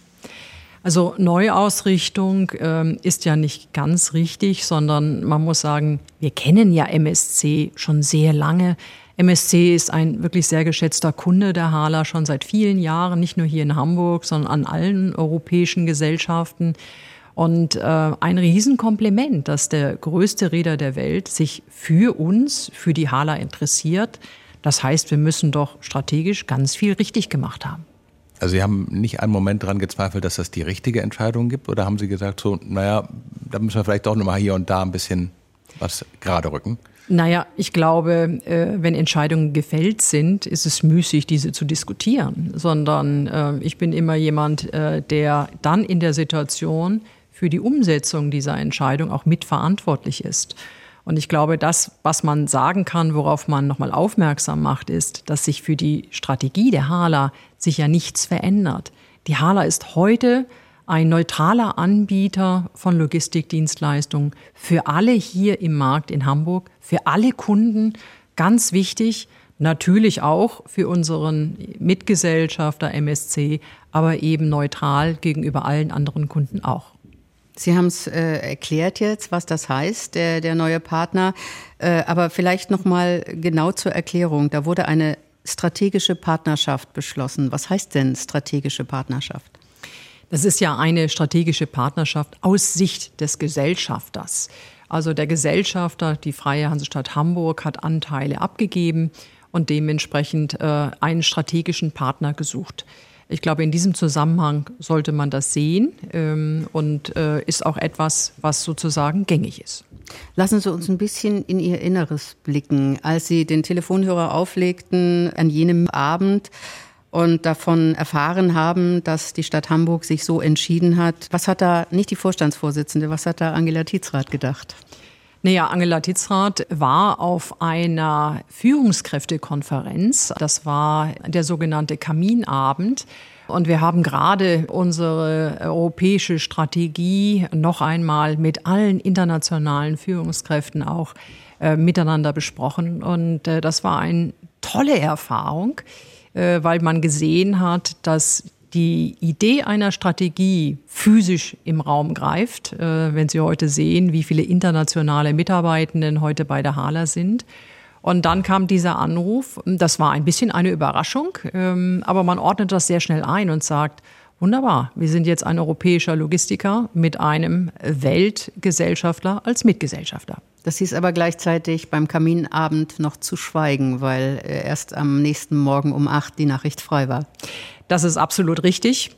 Also Neuausrichtung ist ja nicht ganz richtig, sondern man muss sagen, wir kennen ja MSC schon sehr lange. MSC ist ein wirklich sehr geschätzter Kunde der HHLA schon seit vielen Jahren, nicht nur hier in Hamburg, sondern an allen europäischen Gesellschaften. Und ein Riesenkompliment, dass der größte Reeder der Welt sich für uns, für die HHLA interessiert. Das heißt, wir müssen doch strategisch ganz viel richtig gemacht haben.
Also Sie haben nicht einen Moment daran gezweifelt, dass das die richtige Entscheidung gibt? Oder haben Sie gesagt, so, naja, da müssen wir vielleicht doch nochmal hier und da ein bisschen was gerade rücken?
Naja, ich glaube, wenn Entscheidungen gefällt sind, ist es müßig, diese zu diskutieren. Sondern ich bin immer jemand, der dann in der Situation für die Umsetzung dieser Entscheidung auch mitverantwortlich ist. Und ich glaube, das, was man sagen kann, worauf man nochmal aufmerksam macht, ist, dass sich für die Strategie der HHLA sich ja nichts verändert. Die HHLA ist heute ein neutraler Anbieter von Logistikdienstleistungen für alle hier im Markt in Hamburg, für alle Kunden, ganz wichtig, natürlich auch für unseren Mitgesellschafter MSC, aber eben neutral gegenüber allen anderen Kunden auch.
Sie haben es erklärt jetzt, was das heißt, der neue Partner. Aber vielleicht noch mal genau zur Erklärung. Da wurde eine strategische Partnerschaft beschlossen. Was heißt denn strategische Partnerschaft?
Das ist ja eine strategische Partnerschaft aus Sicht des Gesellschafters. Also der Gesellschafter, die Freie Hansestadt Hamburg, hat Anteile abgegeben und dementsprechend einen strategischen Partner gesucht. Ich glaube, in diesem Zusammenhang sollte man das sehen und ist auch etwas, was sozusagen gängig ist.
Lassen Sie uns ein bisschen in Ihr Inneres blicken. Als Sie den Telefonhörer auflegten an jenem Abend und davon erfahren haben, dass die Stadt Hamburg sich so entschieden hat, was hat da, nicht die Vorstandsvorsitzende, was hat da Angela Tietzrath gedacht?
Naja, Angela Tietzrath war auf einer Führungskräftekonferenz. Das war der sogenannte Kaminabend. Und wir haben gerade unsere europäische Strategie noch einmal mit allen internationalen Führungskräften auch miteinander besprochen. Und das war eine tolle Erfahrung, weil man gesehen hat, dass die Idee einer Strategie physisch im Raum greift, wenn Sie heute sehen, wie viele internationale Mitarbeitenden heute bei der HHLA sind. Und dann kam dieser Anruf, das war ein bisschen eine Überraschung, aber man ordnet das sehr schnell ein und sagt, wunderbar, wir sind jetzt ein europäischer Logistiker mit einem Weltgesellschafter als Mitgesellschafter.
Das hieß aber gleichzeitig beim Kaminabend noch zu schweigen, weil erst am nächsten Morgen um 8 die Nachricht frei war.
Das ist absolut richtig.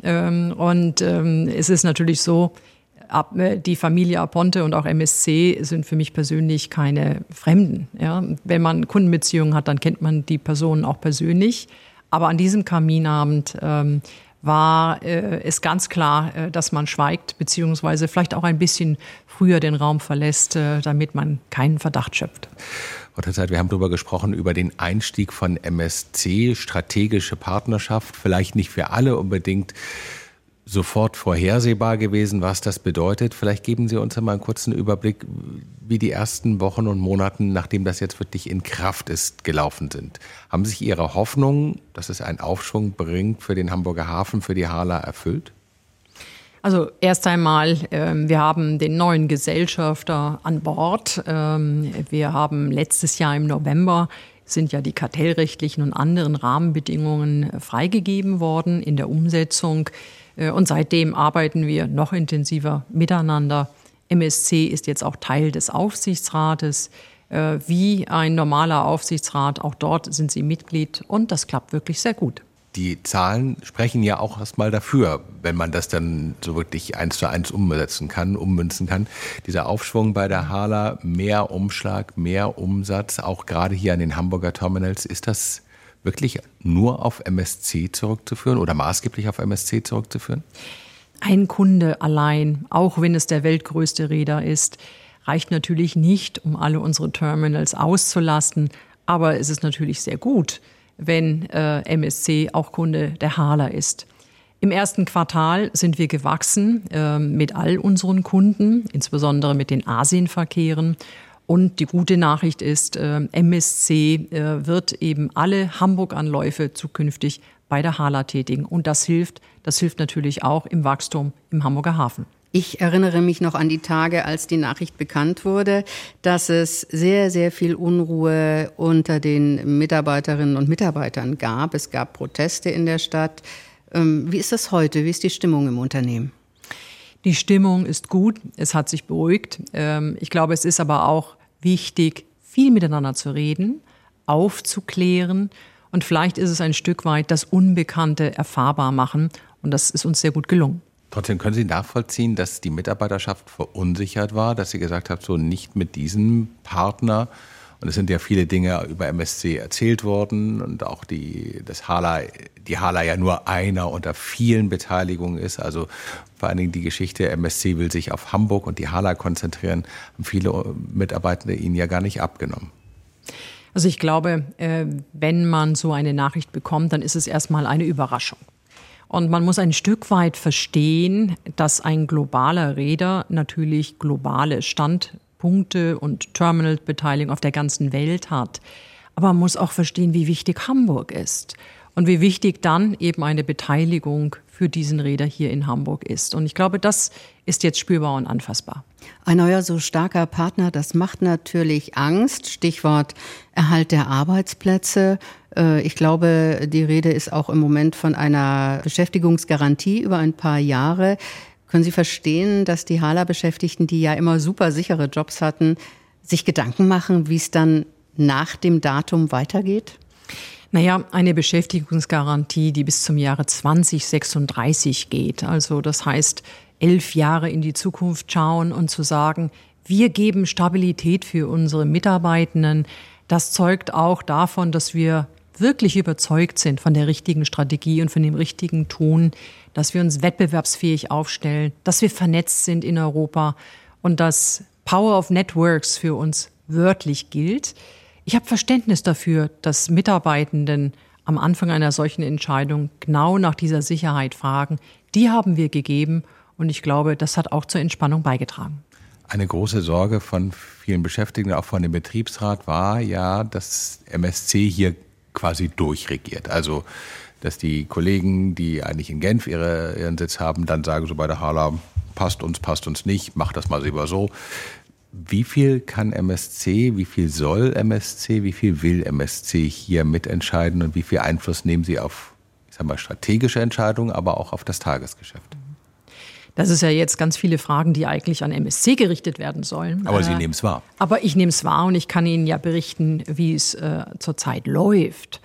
Und es ist natürlich so, die Familie Aponte und auch MSC sind für mich persönlich keine Fremden. Ja? Wenn man Kundenbeziehungen hat, dann kennt man die Personen auch persönlich. Aber an diesem Kaminabend war es ganz klar, dass man schweigt, beziehungsweise vielleicht auch ein bisschen früher den Raum verlässt, damit man keinen Verdacht schöpft.
Frau Tetzlaff, wir haben darüber gesprochen, über den Einstieg von MSC, strategische Partnerschaft, vielleicht nicht für alle unbedingt sofort vorhersehbar gewesen, was das bedeutet. Vielleicht geben Sie uns einmal einen kurzen Überblick, wie die ersten Wochen und Monaten, nachdem das jetzt wirklich in Kraft ist, gelaufen sind. Haben sich Ihre Hoffnungen, dass es einen Aufschwung bringt für den Hamburger Hafen, für die HHLA erfüllt?
Also erst einmal, wir haben den neuen Gesellschafter an Bord. Wir haben letztes Jahr im November sind ja die kartellrechtlichen und anderen Rahmenbedingungen freigegeben worden in der Umsetzung. Und seitdem arbeiten wir noch intensiver miteinander. MSC ist jetzt auch Teil des Aufsichtsrates, wie ein normaler Aufsichtsrat. Auch dort sind sie Mitglied und das klappt wirklich sehr gut.
Die Zahlen sprechen ja auch erstmal dafür, wenn man das dann so wirklich 1:1 ummünzen kann. Dieser Aufschwung bei der HHLA, mehr Umschlag, mehr Umsatz, auch gerade hier an den Hamburger Terminals, ist das wirklich nur auf MSC zurückzuführen oder maßgeblich auf MSC zurückzuführen?
Ein Kunde allein, auch wenn es der weltgrößte Reeder ist, reicht natürlich nicht, um alle unsere Terminals auszulasten. Aber es ist natürlich sehr gut, wenn MSC auch Kunde der HHLA ist. Im ersten Quartal sind wir gewachsen mit all unseren Kunden, insbesondere mit den Asienverkehren. Und die gute Nachricht ist, MSC wird eben alle Hamburg-Anläufe zukünftig bei der HHLA tätigen. Und das hilft natürlich auch im Wachstum im Hamburger Hafen.
Ich erinnere mich noch an die Tage, als die Nachricht bekannt wurde, dass es sehr, sehr viel Unruhe unter den Mitarbeiterinnen und Mitarbeitern gab. Es gab Proteste in der Stadt. Wie ist das heute? Wie ist die Stimmung im Unternehmen?
Die Stimmung ist gut. Es hat sich beruhigt. Ich glaube, es ist aber auch wichtig, viel miteinander zu reden, aufzuklären. Und vielleicht ist es ein Stück weit das Unbekannte erfahrbar machen. Und das ist uns sehr gut gelungen.
Trotzdem können Sie nachvollziehen, dass die Mitarbeiterschaft verunsichert war, dass sie gesagt hat, so nicht mit diesem Partner. Und es sind ja viele Dinge über MSC erzählt worden und auch die HHLA ja nur einer unter vielen Beteiligungen ist. Also vor allen Dingen die Geschichte, MSC will sich auf Hamburg und die HHLA konzentrieren, haben viele Mitarbeitende ihnen ja gar nicht abgenommen.
Also ich glaube, wenn man so eine Nachricht bekommt, dann ist es erstmal eine Überraschung. Und man muss ein Stück weit verstehen, dass ein globaler Reeder natürlich globale Standpunkte und Terminalbeteiligung auf der ganzen Welt hat. Aber man muss auch verstehen, wie wichtig Hamburg ist und wie wichtig dann eben eine Beteiligung für diesen Reeder hier in Hamburg ist. Und ich glaube, das ist jetzt spürbar und anfassbar.
Ein neuer, so starker Partner, das macht natürlich Angst. Stichwort Erhalt der Arbeitsplätze. Ich glaube, die Rede ist auch im Moment von einer Beschäftigungsgarantie über ein paar Jahre. Können Sie verstehen, dass die HHLA-Beschäftigten, die ja immer super sichere Jobs hatten, sich Gedanken machen, wie es dann nach dem Datum weitergeht?
Naja, eine Beschäftigungsgarantie, die bis zum Jahre 2036 geht. Also das heißt, 11 Jahre in die Zukunft schauen und zu sagen, wir geben Stabilität für unsere Mitarbeitenden. Das zeugt auch davon, dass wir wirklich überzeugt sind von der richtigen Strategie und von dem richtigen Tun, dass wir uns wettbewerbsfähig aufstellen, dass wir vernetzt sind in Europa und dass Power of Networks für uns wörtlich gilt. Ich habe Verständnis dafür, dass Mitarbeitenden am Anfang einer solchen Entscheidung genau nach dieser Sicherheit fragen. Die haben wir gegeben und ich glaube, das hat auch zur Entspannung beigetragen.
Eine große Sorge von vielen Beschäftigten, auch von dem Betriebsrat, war ja, dass MSC hier quasi durchregiert. Also, dass die Kollegen, die eigentlich in Genf ihren Sitz haben, dann sagen so bei der HHLA, passt uns nicht, macht das mal lieber so. Wie viel kann MSC, wie viel soll MSC, wie viel will MSC hier mitentscheiden und wie viel Einfluss nehmen Sie auf, ich sag mal, strategische Entscheidungen, aber auch auf das Tagesgeschäft?
Das ist ja jetzt ganz viele Fragen, die eigentlich an MSC gerichtet werden sollen.
Aber Sie nehmen es wahr.
Aber ich nehme es wahr und ich kann Ihnen ja berichten, wie es zurzeit läuft.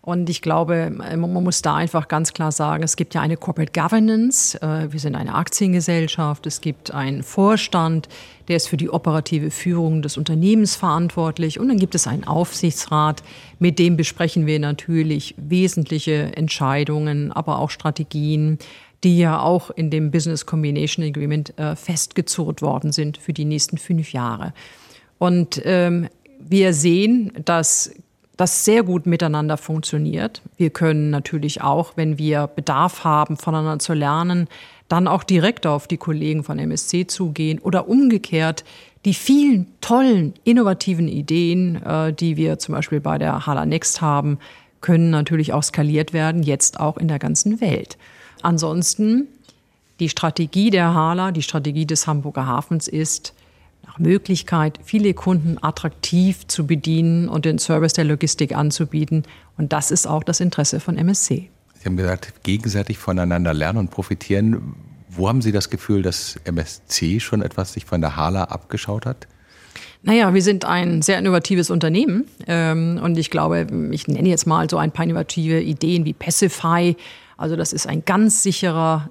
Und ich glaube, man muss da einfach ganz klar sagen, es gibt ja eine Corporate Governance, wir sind eine Aktiengesellschaft, es gibt einen Vorstand, der ist für die operative Führung des Unternehmens verantwortlich und dann gibt es einen Aufsichtsrat, mit dem besprechen wir natürlich wesentliche Entscheidungen, aber auch Strategien, die ja auch in dem Business Combination Agreement festgezurrt worden sind für die nächsten 5 Jahre. Und wir sehen, dass das sehr gut miteinander funktioniert. Wir können natürlich auch, wenn wir Bedarf haben, voneinander zu lernen, dann auch direkt auf die Kollegen von MSC zugehen oder umgekehrt die vielen tollen, innovativen Ideen, die wir zum Beispiel bei der HHLA Next haben, können natürlich auch skaliert werden, jetzt auch in der ganzen Welt. Ansonsten, die Strategie der HHLA, die Strategie des Hamburger Hafens ist, nach Möglichkeit, viele Kunden attraktiv zu bedienen und den Service der Logistik anzubieten. Und das ist auch das Interesse von MSC.
Sie haben gesagt, gegenseitig voneinander lernen und profitieren. Wo haben Sie das Gefühl, dass MSC schon etwas sich von der HHLA abgeschaut hat?
Naja, wir sind ein sehr innovatives Unternehmen. Und ich glaube, ich nenne jetzt mal so ein paar innovative Ideen wie Pacify. Also das ist ein ganz sicherer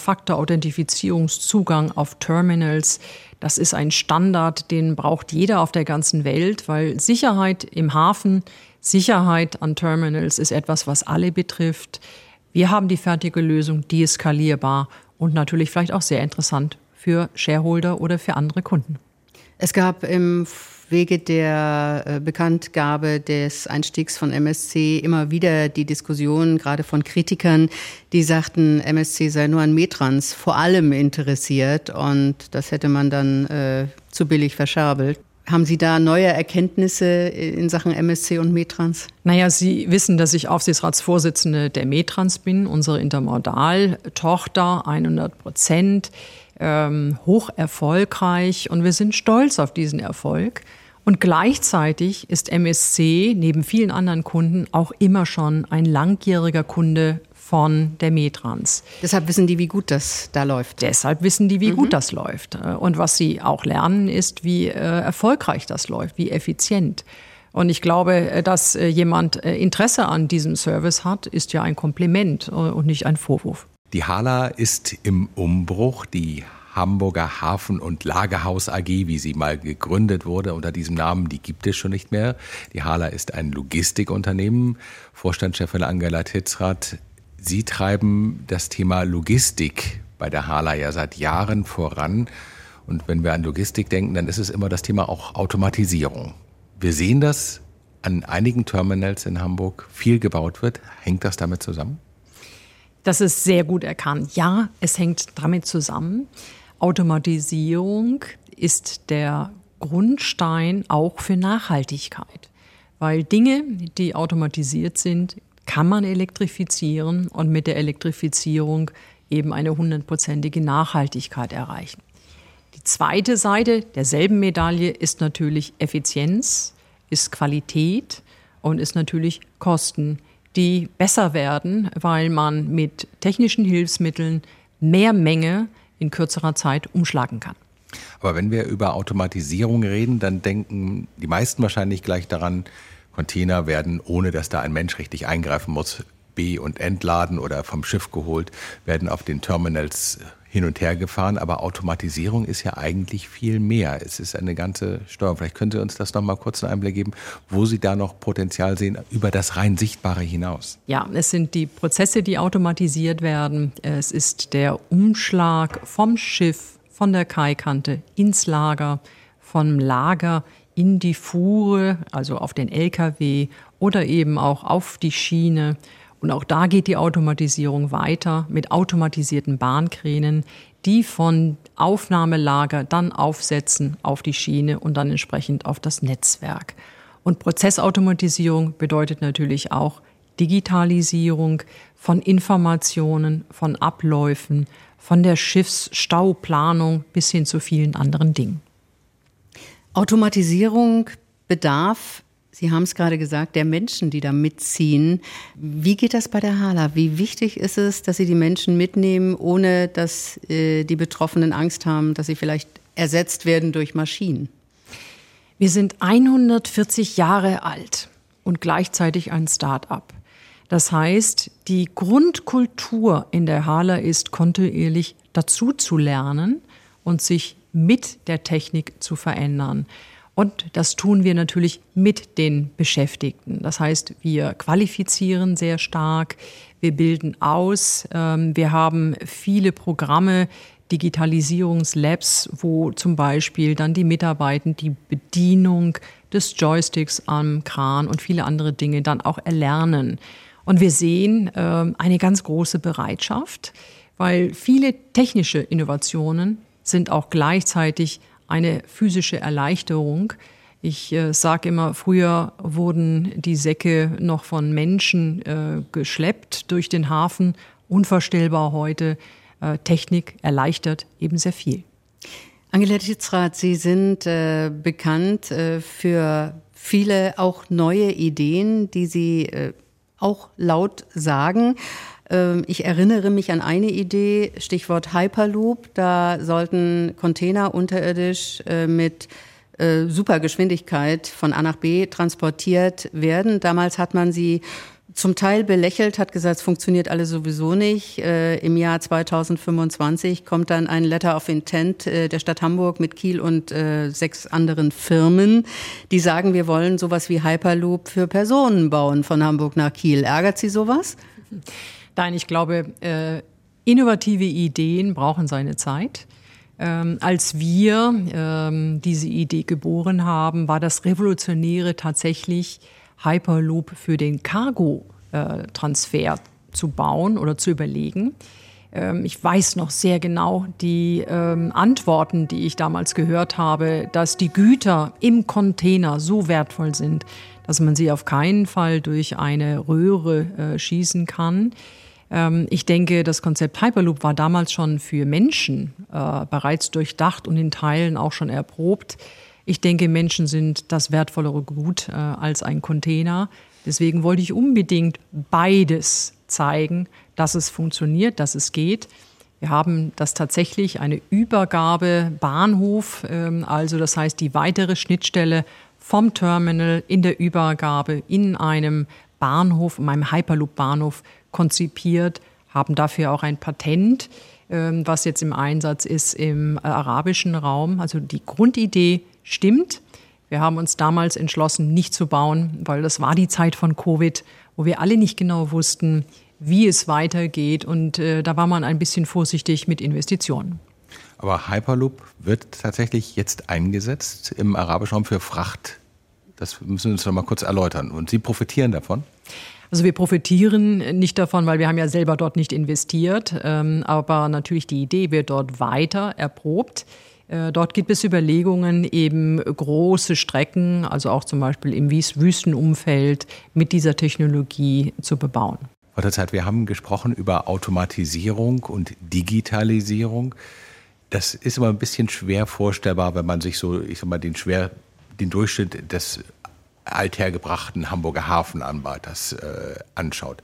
2-Faktor-Authentifizierungszugang auf Terminals. Das ist ein Standard, den braucht jeder auf der ganzen Welt, weil Sicherheit im Hafen, Sicherheit an Terminals ist etwas, was alle betrifft. Wir haben die fertige Lösung, die ist skalierbar und natürlich vielleicht auch sehr interessant für Shareholder oder für andere Kunden.
Es gab im Wege der Bekanntgabe des Einstiegs von MSC immer wieder die Diskussion, gerade von Kritikern, die sagten, MSC sei nur an Metrans vor allem interessiert und das hätte man dann zu billig verscherbelt. Haben Sie da neue Erkenntnisse in Sachen MSC und Metrans?
Naja, Sie wissen, dass ich Aufsichtsratsvorsitzende der Metrans bin, unsere Intermodal-Tochter, 100%. Hoch erfolgreich und wir sind stolz auf diesen Erfolg. Und gleichzeitig ist MSC neben vielen anderen Kunden auch immer schon ein langjähriger Kunde von der Metrans.
Deshalb wissen die, wie gut das da läuft.
Deshalb wissen die, wie gut das läuft. Und was sie auch lernen, ist, wie erfolgreich das läuft, wie effizient. Und ich glaube, dass jemand Interesse an diesem Service hat, ist ja ein Kompliment und nicht ein Vorwurf.
Die HHLA ist im Umbruch. Die Hamburger Hafen- und Lagerhaus AG, wie sie mal gegründet wurde unter diesem Namen, die gibt es schon nicht mehr. Die HHLA ist ein Logistikunternehmen. Vorstandschefin Angela Titzrath, Sie treiben das Thema Logistik bei der HHLA ja seit Jahren voran. Und wenn wir an Logistik denken, dann ist es immer das Thema auch Automatisierung. Wir sehen das an einigen Terminals in Hamburg, viel gebaut wird. Hängt das damit zusammen?
Das ist sehr gut erkannt. Ja, es hängt damit zusammen. Automatisierung ist der Grundstein auch für Nachhaltigkeit. Weil Dinge, die automatisiert sind, kann man elektrifizieren und mit der Elektrifizierung eben eine 100%ige Nachhaltigkeit erreichen. Die zweite Seite derselben Medaille ist natürlich Effizienz, ist Qualität und ist natürlich Kosten, die besser werden, weil man mit technischen Hilfsmitteln mehr Menge in kürzerer Zeit umschlagen kann.
Aber wenn wir über Automatisierung reden, dann denken die meisten wahrscheinlich gleich daran, Container werden, ohne dass da ein Mensch richtig eingreifen muss, be- und entladen oder vom Schiff geholt, werden auf den Terminals hin und her gefahren. Aber Automatisierung ist ja eigentlich viel mehr. Es ist eine ganze Steuerung. Vielleicht können Sie uns das noch mal kurz einen Einblick geben, wo Sie da noch Potenzial sehen, über das rein Sichtbare hinaus.
Ja, es sind die Prozesse, die automatisiert werden. Es ist der Umschlag vom Schiff, von der Kaikante ins Lager, vom Lager in die Fuhre, also auf den LKW oder eben auch auf die Schiene. Und auch da geht die Automatisierung weiter mit automatisierten Bahnkränen, die von Aufnahmelager dann aufsetzen auf die Schiene und dann entsprechend auf das Netzwerk. Und Prozessautomatisierung bedeutet natürlich auch Digitalisierung von Informationen, von Abläufen, von der Schiffsstauplanung bis hin zu vielen anderen Dingen.
Automatisierung bedarf, Sie haben es gerade gesagt, der Menschen, die da mitziehen. Wie geht das bei der HHLA? Wie wichtig ist es, dass Sie die Menschen mitnehmen, ohne dass die Betroffenen Angst haben, dass sie vielleicht ersetzt werden durch Maschinen?
Wir sind 140 Jahre alt und gleichzeitig ein Start-up. Das heißt, die Grundkultur in der Hala ist, kontinuierlich dazu zu lernen und sich mit der Technik zu verändern. Und das tun wir natürlich mit den Beschäftigten. Das heißt, wir qualifizieren sehr stark, wir bilden aus, wir haben viele Programme, Digitalisierungslabs, wo zum Beispiel dann die Mitarbeiter die Bedienung des Joysticks am Kran und viele andere Dinge dann auch erlernen. Und wir sehen eine ganz große Bereitschaft, weil viele technische Innovationen sind auch gleichzeitig eine physische Erleichterung. Ich sage immer, früher wurden die Säcke noch von Menschen geschleppt durch den Hafen. Unvorstellbar heute. Technik erleichtert eben sehr viel.
Angela Tizrath, Sie sind bekannt für viele auch neue Ideen, die Sie auch laut sagen. Ich erinnere mich an eine Idee, Stichwort Hyperloop. Da sollten Container unterirdisch mit Supergeschwindigkeit von A nach B transportiert werden. Damals hat man sie zum Teil belächelt, hat gesagt, es funktioniert alles sowieso nicht. Im Jahr 2025 kommt dann ein Letter of Intent der Stadt Hamburg mit Kiel und 6 anderen Firmen, die sagen, wir wollen sowas wie Hyperloop für Personen bauen von Hamburg nach Kiel. Ärgert Sie sowas?
Nein, ich glaube, innovative Ideen brauchen seine Zeit. Als wir diese Idee geboren haben, war das Revolutionäre tatsächlich, Hyperloop für den Cargo-Transfer zu bauen oder zu überlegen. Ich weiß noch sehr genau die Antworten, die ich damals gehört habe, dass die Güter im Container so wertvoll sind, dass man sie auf keinen Fall durch eine Röhre schießen kann. Ich denke, das Konzept Hyperloop war damals schon für Menschen bereits durchdacht und in Teilen auch schon erprobt. Ich denke, Menschen sind das wertvollere Gut als ein Container. Deswegen wollte ich unbedingt beides zeigen, dass es funktioniert, dass es geht. Wir haben das tatsächlich eine Übergabe Bahnhof, also das heißt die weitere Schnittstelle vom Terminal in der Übergabe in einem Bahnhof, in einem Hyperloop-Bahnhof konzipiert, haben dafür auch ein Patent, was jetzt im Einsatz ist im arabischen Raum. Also die Grundidee stimmt. Wir haben uns damals entschlossen, nicht zu bauen, weil das war die Zeit von Covid, wo wir alle nicht genau wussten, wie es weitergeht. Und da war man ein bisschen vorsichtig mit Investitionen.
Aber Hyperloop wird tatsächlich jetzt eingesetzt im arabischen Raum für Fracht. Das müssen wir uns noch mal kurz erläutern. Und Sie profitieren davon?
Also wir profitieren nicht davon, weil wir haben ja selber dort nicht investiert. Aber natürlich die Idee wird dort weiter erprobt. Dort gibt es Überlegungen, eben große Strecken, also auch zum Beispiel im Wüstenumfeld, mit dieser Technologie zu bebauen.
Frau Tizrath, wir haben gesprochen über Automatisierung und Digitalisierung. Das ist immer ein bisschen schwer vorstellbar, wenn man sich so, ich sag mal, den Durchschnitt des althergebrachten Hamburger Hafenanbieters anschaut.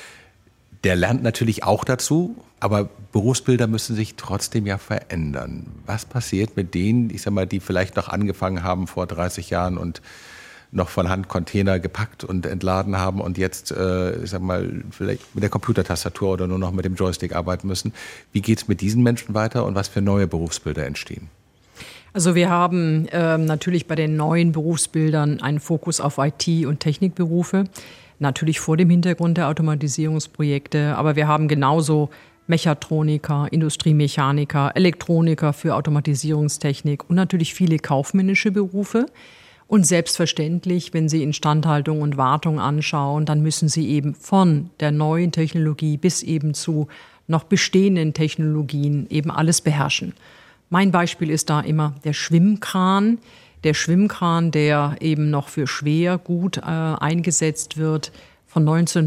Der lernt natürlich auch dazu, aber Berufsbilder müssen sich trotzdem ja verändern. Was passiert mit denen, ich sag mal, die vielleicht noch angefangen haben vor 30 Jahren und noch von Hand Container gepackt und entladen haben und jetzt, ich sag mal, vielleicht mit der Computertastatur oder nur noch mit dem Joystick arbeiten müssen? Wie geht es mit diesen Menschen weiter und was für neue Berufsbilder entstehen?
Also wir haben natürlich bei den neuen Berufsbildern einen Fokus auf IT- und Technikberufe, natürlich vor dem Hintergrund der Automatisierungsprojekte, aber wir haben genauso Mechatroniker, Industriemechaniker, Elektroniker für Automatisierungstechnik und natürlich viele kaufmännische Berufe. Und selbstverständlich, wenn Sie Instandhaltung und Wartung anschauen, dann müssen Sie eben von der neuen Technologie bis eben zu noch bestehenden Technologien eben alles beherrschen. Mein Beispiel ist da immer der Schwimmkran. Der Schwimmkran, der eben noch für Schwergut eingesetzt wird, von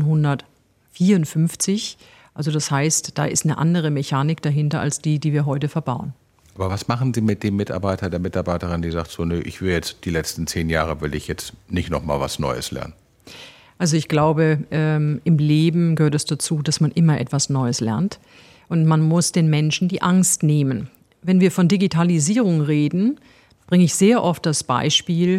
1954. Also das heißt, da ist eine andere Mechanik dahinter als die wir heute verbauen.
Aber was machen Sie mit dem Mitarbeiter, der Mitarbeiterin, die sagt so, nö, ich will jetzt die letzten 10 Jahre, will ich jetzt nicht noch mal was Neues lernen?
Also ich glaube, im Leben gehört es dazu, dass man immer etwas Neues lernt. Und man muss den Menschen die Angst nehmen. Wenn wir von Digitalisierung reden, bringe ich sehr oft das Beispiel,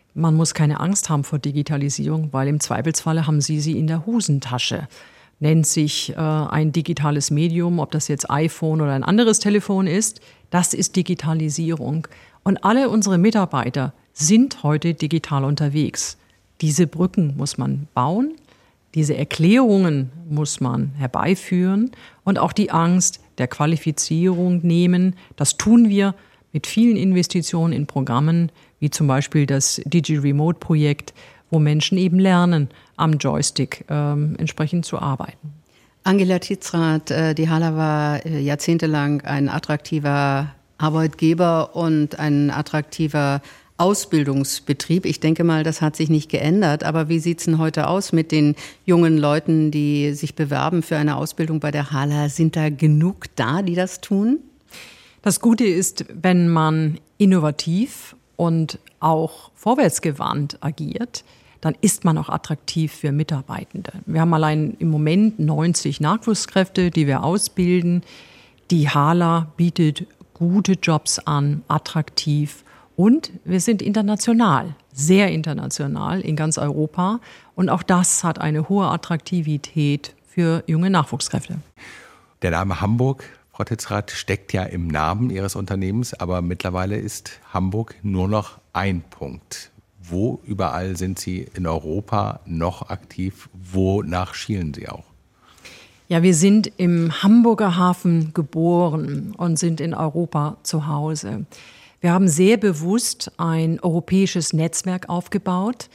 Man muss keine Angst haben vor Digitalisierung, weil im Zweifelsfalle haben Sie in der Hosentasche. Nennt sich ein digitales Medium, ob das jetzt iPhone oder ein anderes Telefon ist, das ist Digitalisierung. Und alle unsere Mitarbeiter sind heute digital unterwegs. Diese Brücken muss man bauen, diese Erklärungen muss man herbeiführen und auch die Angst der Qualifizierung nehmen. Das tun wir mit vielen Investitionen in Programmen, wie zum Beispiel das DigiRemote-Projekt, wo Menschen eben lernen, am Joystick entsprechend zu arbeiten.
Angela Tizrath, die HALA war jahrzehntelang ein attraktiver Arbeitgeber und ein attraktiver Ausbildungsbetrieb. Ich denke mal, das hat sich nicht geändert. Aber wie sieht es denn heute aus mit den jungen Leuten, die sich bewerben für eine Ausbildung bei der HALA? Sind da genug da, die das tun?
Das Gute ist, wenn man innovativ und auch vorwärtsgewandt agiert, dann ist man auch attraktiv für Mitarbeitende. Wir haben allein im Moment 90 Nachwuchskräfte, die wir ausbilden. Die HALA bietet gute Jobs an, attraktiv. Und wir sind international, sehr international in ganz Europa. Und auch das hat eine hohe Attraktivität für junge Nachwuchskräfte.
Der Name Hamburg, Frau Tizrath, steckt ja im Namen Ihres Unternehmens, aber mittlerweile ist Hamburg nur noch ein Punkt. Wo überall sind Sie in Europa noch aktiv? Wonach schielen Sie auch?
Ja, wir sind im Hamburger Hafen geboren und sind in Europa zu Hause. Wir haben sehr bewusst ein europäisches Netzwerk aufgebaut,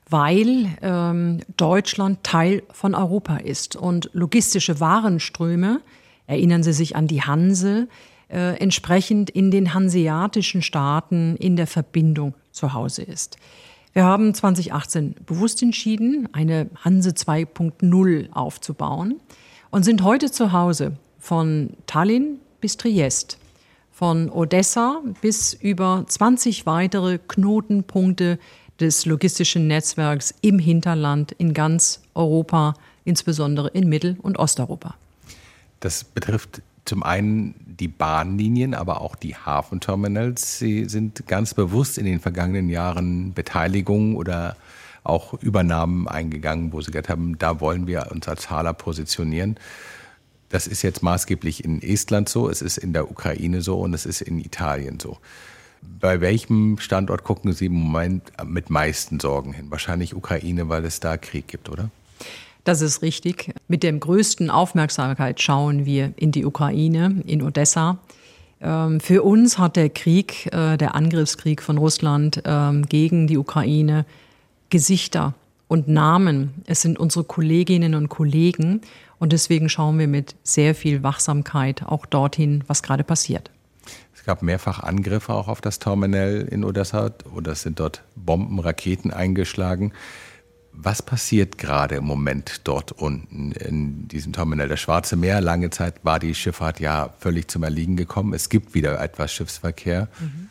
weil Deutschland Teil von Europa ist. Und logistische Warenströme, erinnern Sie sich an die Hanse, entsprechend in den hanseatischen Staaten in der Verbindung zu Hause ist. Wir haben 2018 bewusst entschieden, eine Hanse 2.0 aufzubauen und sind heute zu Hause von Tallinn bis Triest, von Odessa bis über 20 weitere Knotenpunkte des logistischen Netzwerks im Hinterland in ganz Europa, insbesondere in Mittel- und Osteuropa.
Das betrifft zum einen die Bahnlinien, aber auch die Hafenterminals. Sie sind ganz bewusst in den vergangenen Jahren Beteiligungen oder auch Übernahmen eingegangen, wo Sie gesagt haben, da wollen wir uns als HALA positionieren. Das ist jetzt maßgeblich in Estland so, es ist in der Ukraine so und es ist in Italien so. Bei welchem Standort gucken Sie im Moment mit meisten Sorgen hin? Wahrscheinlich Ukraine, weil es da Krieg gibt, oder?
Das ist richtig. Mit der größten Aufmerksamkeit schauen wir in die Ukraine, in Odessa. Für uns hat der Krieg, der Angriffskrieg von Russland gegen die Ukraine Gesichter und Namen. Es sind unsere Kolleginnen und Kollegen und deswegen schauen wir mit sehr viel Wachsamkeit auch dorthin, was gerade passiert.
Es gab mehrfach Angriffe auch auf das Terminal in Odessa oder es sind dort Bomben, Raketen eingeschlagen. Was passiert gerade im Moment dort unten in diesem Terminal? Das Schwarze Meer, lange Zeit war die Schifffahrt ja völlig zum Erliegen gekommen. Es gibt wieder etwas Schiffsverkehr.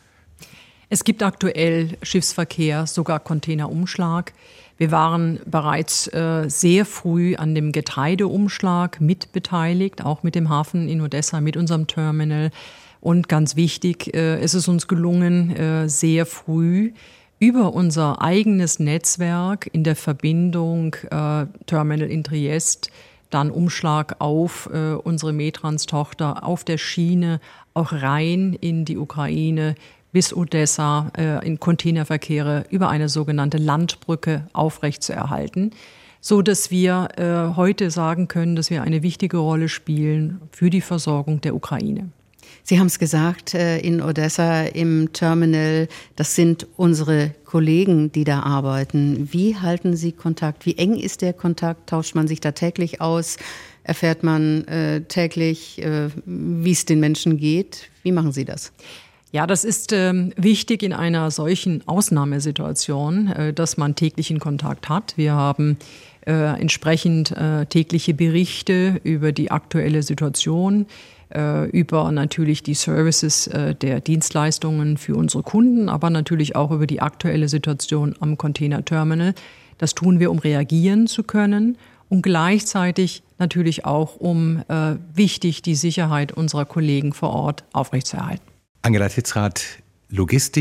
Es gibt aktuell Schiffsverkehr, sogar Containerumschlag. Wir waren bereits sehr früh an dem Getreideumschlag mitbeteiligt, auch mit dem Hafen in Odessa, mit unserem Terminal. Und ganz wichtig, es ist uns gelungen, sehr früh über unser eigenes Netzwerk in der Verbindung Terminal in Triest, dann Umschlag auf unsere Metrans-Tochter auf der Schiene, auch rein in die Ukraine bis Odessa in Containerverkehre über eine sogenannte Landbrücke aufrechtzuerhalten, so dass wir heute sagen können, dass wir eine wichtige Rolle spielen für die Versorgung der Ukraine.
Sie haben es gesagt, in Odessa im Terminal, das sind unsere Kollegen, die da arbeiten. Wie halten Sie Kontakt? Wie eng ist der Kontakt? Tauscht man sich da täglich aus? Erfährt man täglich, wie es den Menschen geht? Wie machen Sie das?
Ja, das ist wichtig in einer solchen Ausnahmesituation, dass man täglichen Kontakt hat. Wir haben entsprechend tägliche Berichte über die aktuelle Situation, über natürlich die Services der Dienstleistungen für unsere Kunden, aber natürlich auch über die aktuelle Situation am Containerterminal. Das tun wir, um reagieren zu können und gleichzeitig natürlich auch, um wichtig die Sicherheit unserer Kollegen vor Ort aufrechtzuerhalten.
Angela Tizrath, Logistik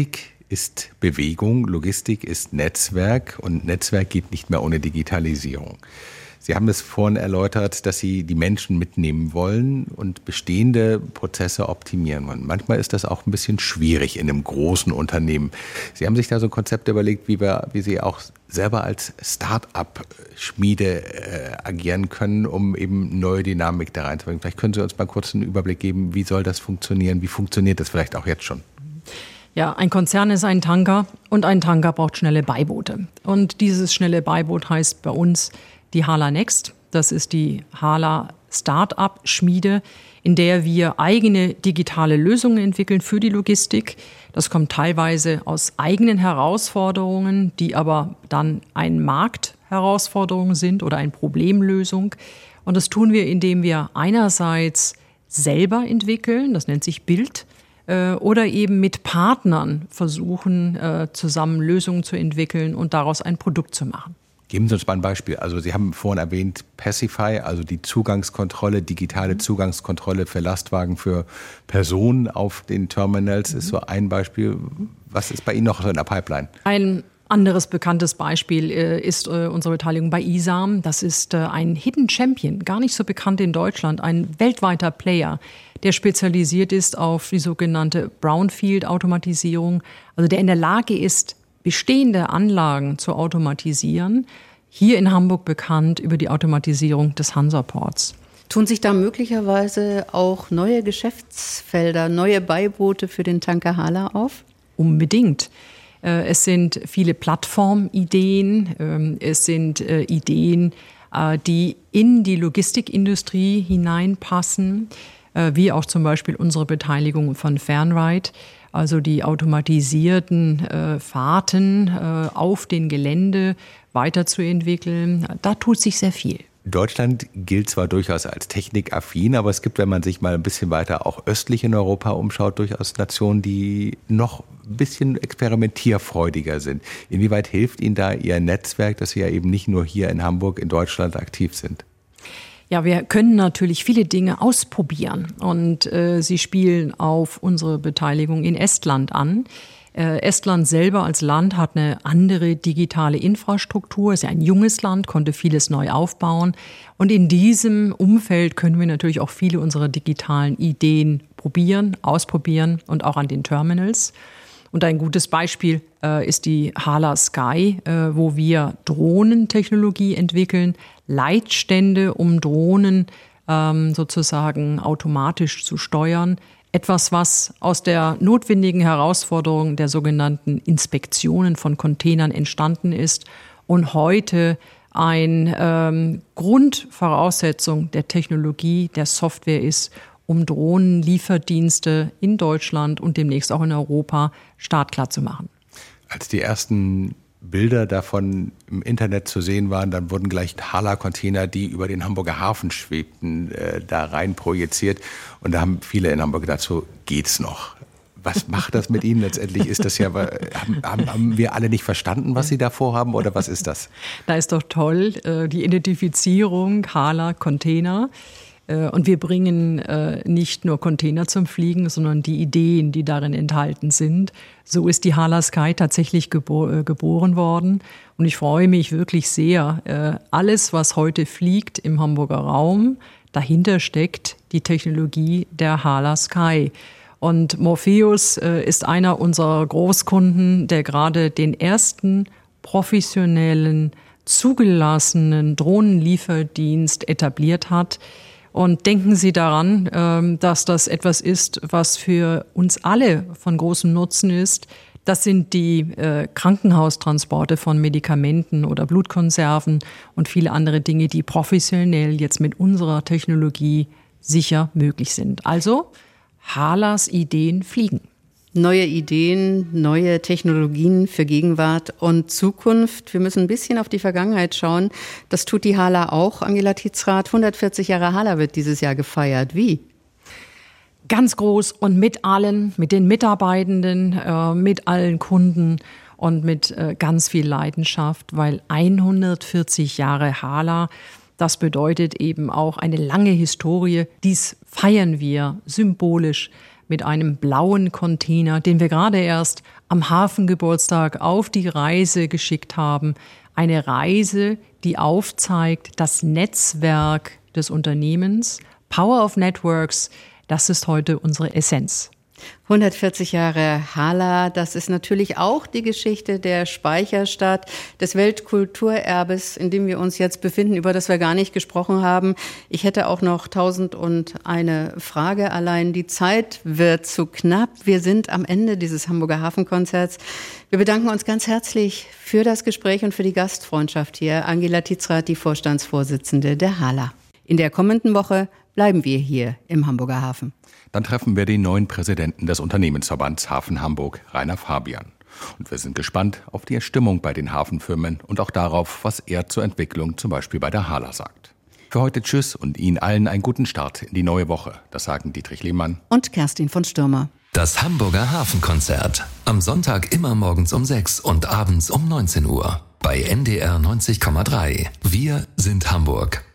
ist Bewegung, Logistik ist Netzwerk und Netzwerk geht nicht mehr ohne Digitalisierung. Sie haben es vorhin erläutert, dass Sie die Menschen mitnehmen wollen und bestehende Prozesse optimieren wollen. Manchmal ist das auch ein bisschen schwierig in einem großen Unternehmen. Sie haben sich da so ein Konzept überlegt, wie Sie auch selber als Start-up-Schmiede agieren können, um eben neue Dynamik da reinzubringen. Vielleicht können Sie uns mal kurz einen Überblick geben, wie soll das funktionieren? Wie funktioniert das vielleicht auch jetzt schon?
Ja, ein Konzern ist ein Tanker und ein Tanker braucht schnelle Beiboote. Und dieses schnelle Beiboot heißt bei uns die HHLA Next. Das ist die HHLA Start-up-Schmiede, in der wir eigene digitale Lösungen entwickeln für die Logistik. Das kommt teilweise aus eigenen Herausforderungen, die aber dann ein Marktherausforderung sind oder eine Problemlösung. Und das tun wir, indem wir einerseits selber entwickeln, das nennt sich Build, oder eben mit Partnern versuchen, zusammen Lösungen zu entwickeln und daraus ein Produkt zu machen.
Geben Sie uns mal ein Beispiel. Also Sie haben vorhin erwähnt Pacify, also die Zugangskontrolle, digitale Zugangskontrolle für Lastwagen für Personen auf den Terminals ist so ein Beispiel. Was ist bei Ihnen noch so in der Pipeline?
Ein anderes bekanntes Beispiel ist unsere Beteiligung bei ISAM. Das ist ein Hidden Champion, gar nicht so bekannt in Deutschland, ein weltweiter Player, der spezialisiert ist auf die sogenannte Brownfield-Automatisierung, also der in der Lage ist, bestehende Anlagen zu automatisieren, hier in Hamburg bekannt über die Automatisierung des Hansaports.
Tun sich da möglicherweise auch neue Geschäftsfelder, neue Beiboote für den Tanker HHLA auf?
Unbedingt. Es sind viele Plattformideen, es sind Ideen, die in die Logistikindustrie hineinpassen, wie auch zum Beispiel unsere Beteiligung von Fernride. Also die automatisierten Fahrten auf den Gelände weiterzuentwickeln. Da tut sich sehr viel.
Deutschland gilt zwar durchaus als technikaffin, aber es gibt, wenn man sich mal ein bisschen weiter auch östlich in Europa umschaut, durchaus Nationen, die noch ein bisschen experimentierfreudiger sind. Inwieweit hilft Ihnen da Ihr Netzwerk, dass Sie ja eben nicht nur hier in Hamburg, in Deutschland aktiv sind?
Ja, wir können natürlich viele Dinge ausprobieren und Sie spielen auf unsere Beteiligung in Estland an. Estland selber als Land hat eine andere digitale Infrastruktur, ist ja ein junges Land, konnte vieles neu aufbauen. Und in diesem Umfeld können wir natürlich auch viele unserer digitalen Ideen probieren, ausprobieren und auch an den Terminals. Und ein gutes Beispiel ist die HHLA Sky, wo wir Drohnentechnologie entwickeln, Leitstände, um Drohnen sozusagen automatisch zu steuern. Etwas, was aus der notwendigen Herausforderung der sogenannten Inspektionen von Containern entstanden ist und heute eine Grundvoraussetzung der Technologie, der Software ist, um Drohnenlieferdienste in Deutschland und demnächst auch in Europa startklar zu machen.
Als die ersten Bilder davon im Internet zu sehen waren, dann wurden gleich HHLA-Container, die über den Hamburger Hafen schwebten, da rein projiziert. Und da haben viele in Hamburg gedacht, so geht's noch. Was macht das mit Ihnen letztendlich? Ist das ja, haben wir alle nicht verstanden, was Sie da vorhaben, oder was ist das?
Da ist doch toll, die Identifizierung HHLA-Container. Und wir bringen nicht nur Container zum Fliegen, sondern die Ideen, die darin enthalten sind. So ist die HHLA Sky tatsächlich geboren worden. Und ich freue mich wirklich sehr. Alles, was heute fliegt im Hamburger Raum, dahinter steckt die Technologie der HHLA Sky. Und Morpheus ist einer unserer Großkunden, der gerade den ersten professionellen, zugelassenen Drohnenlieferdienst etabliert hat. Und denken Sie daran, dass das etwas ist, was für uns alle von großem Nutzen ist. Das sind die Krankenhaustransporte von Medikamenten oder Blutkonserven und viele andere Dinge, die professionell jetzt mit unserer Technologie sicher möglich sind. Also HHLAs Ideen fliegen.
Neue Ideen, neue Technologien für Gegenwart und Zukunft. Wir müssen ein bisschen auf die Vergangenheit schauen. Das tut die HHLA auch, Angela Tietzrath. 140 Jahre HHLA wird dieses Jahr gefeiert. Wie?
Ganz groß und mit allen, mit den Mitarbeitenden, mit allen Kunden und mit ganz viel Leidenschaft, weil 140 Jahre HHLA, das bedeutet eben auch eine lange Historie. Dies feiern wir symbolisch mit einem blauen Container, den wir gerade erst am Hafengeburtstag auf die Reise geschickt haben. Eine Reise, die aufzeigt, das Netzwerk des Unternehmens, Power of Networks, das ist heute unsere Essenz.
140 Jahre Hala, das ist natürlich auch die Geschichte der Speicherstadt, des Weltkulturerbes, in dem wir uns jetzt befinden, über das wir gar nicht gesprochen haben. Ich hätte auch noch 1001 Frage, allein die Zeit wird zu knapp. Wir sind am Ende dieses Hamburger Hafenkonzerts. Wir bedanken uns ganz herzlich für das Gespräch und für die Gastfreundschaft hier. Angela Tizrath, die Vorstandsvorsitzende der Hala. In der kommenden Woche bleiben wir hier im Hamburger Hafen.
Dann treffen wir den neuen Präsidenten des Unternehmensverbands Hafen Hamburg, Rainer Fabian. Und wir sind gespannt auf die Stimmung bei den Hafenfirmen und auch darauf, was er zur Entwicklung zum Beispiel bei der Hala sagt. Für heute tschüss und Ihnen allen einen guten Start in die neue Woche. Das sagen Dietrich Lehmann
und Kerstin von Stürmer.
Das Hamburger Hafenkonzert. Am Sonntag immer morgens um 6 und abends um 19 Uhr. Bei NDR 90,3. Wir sind Hamburg.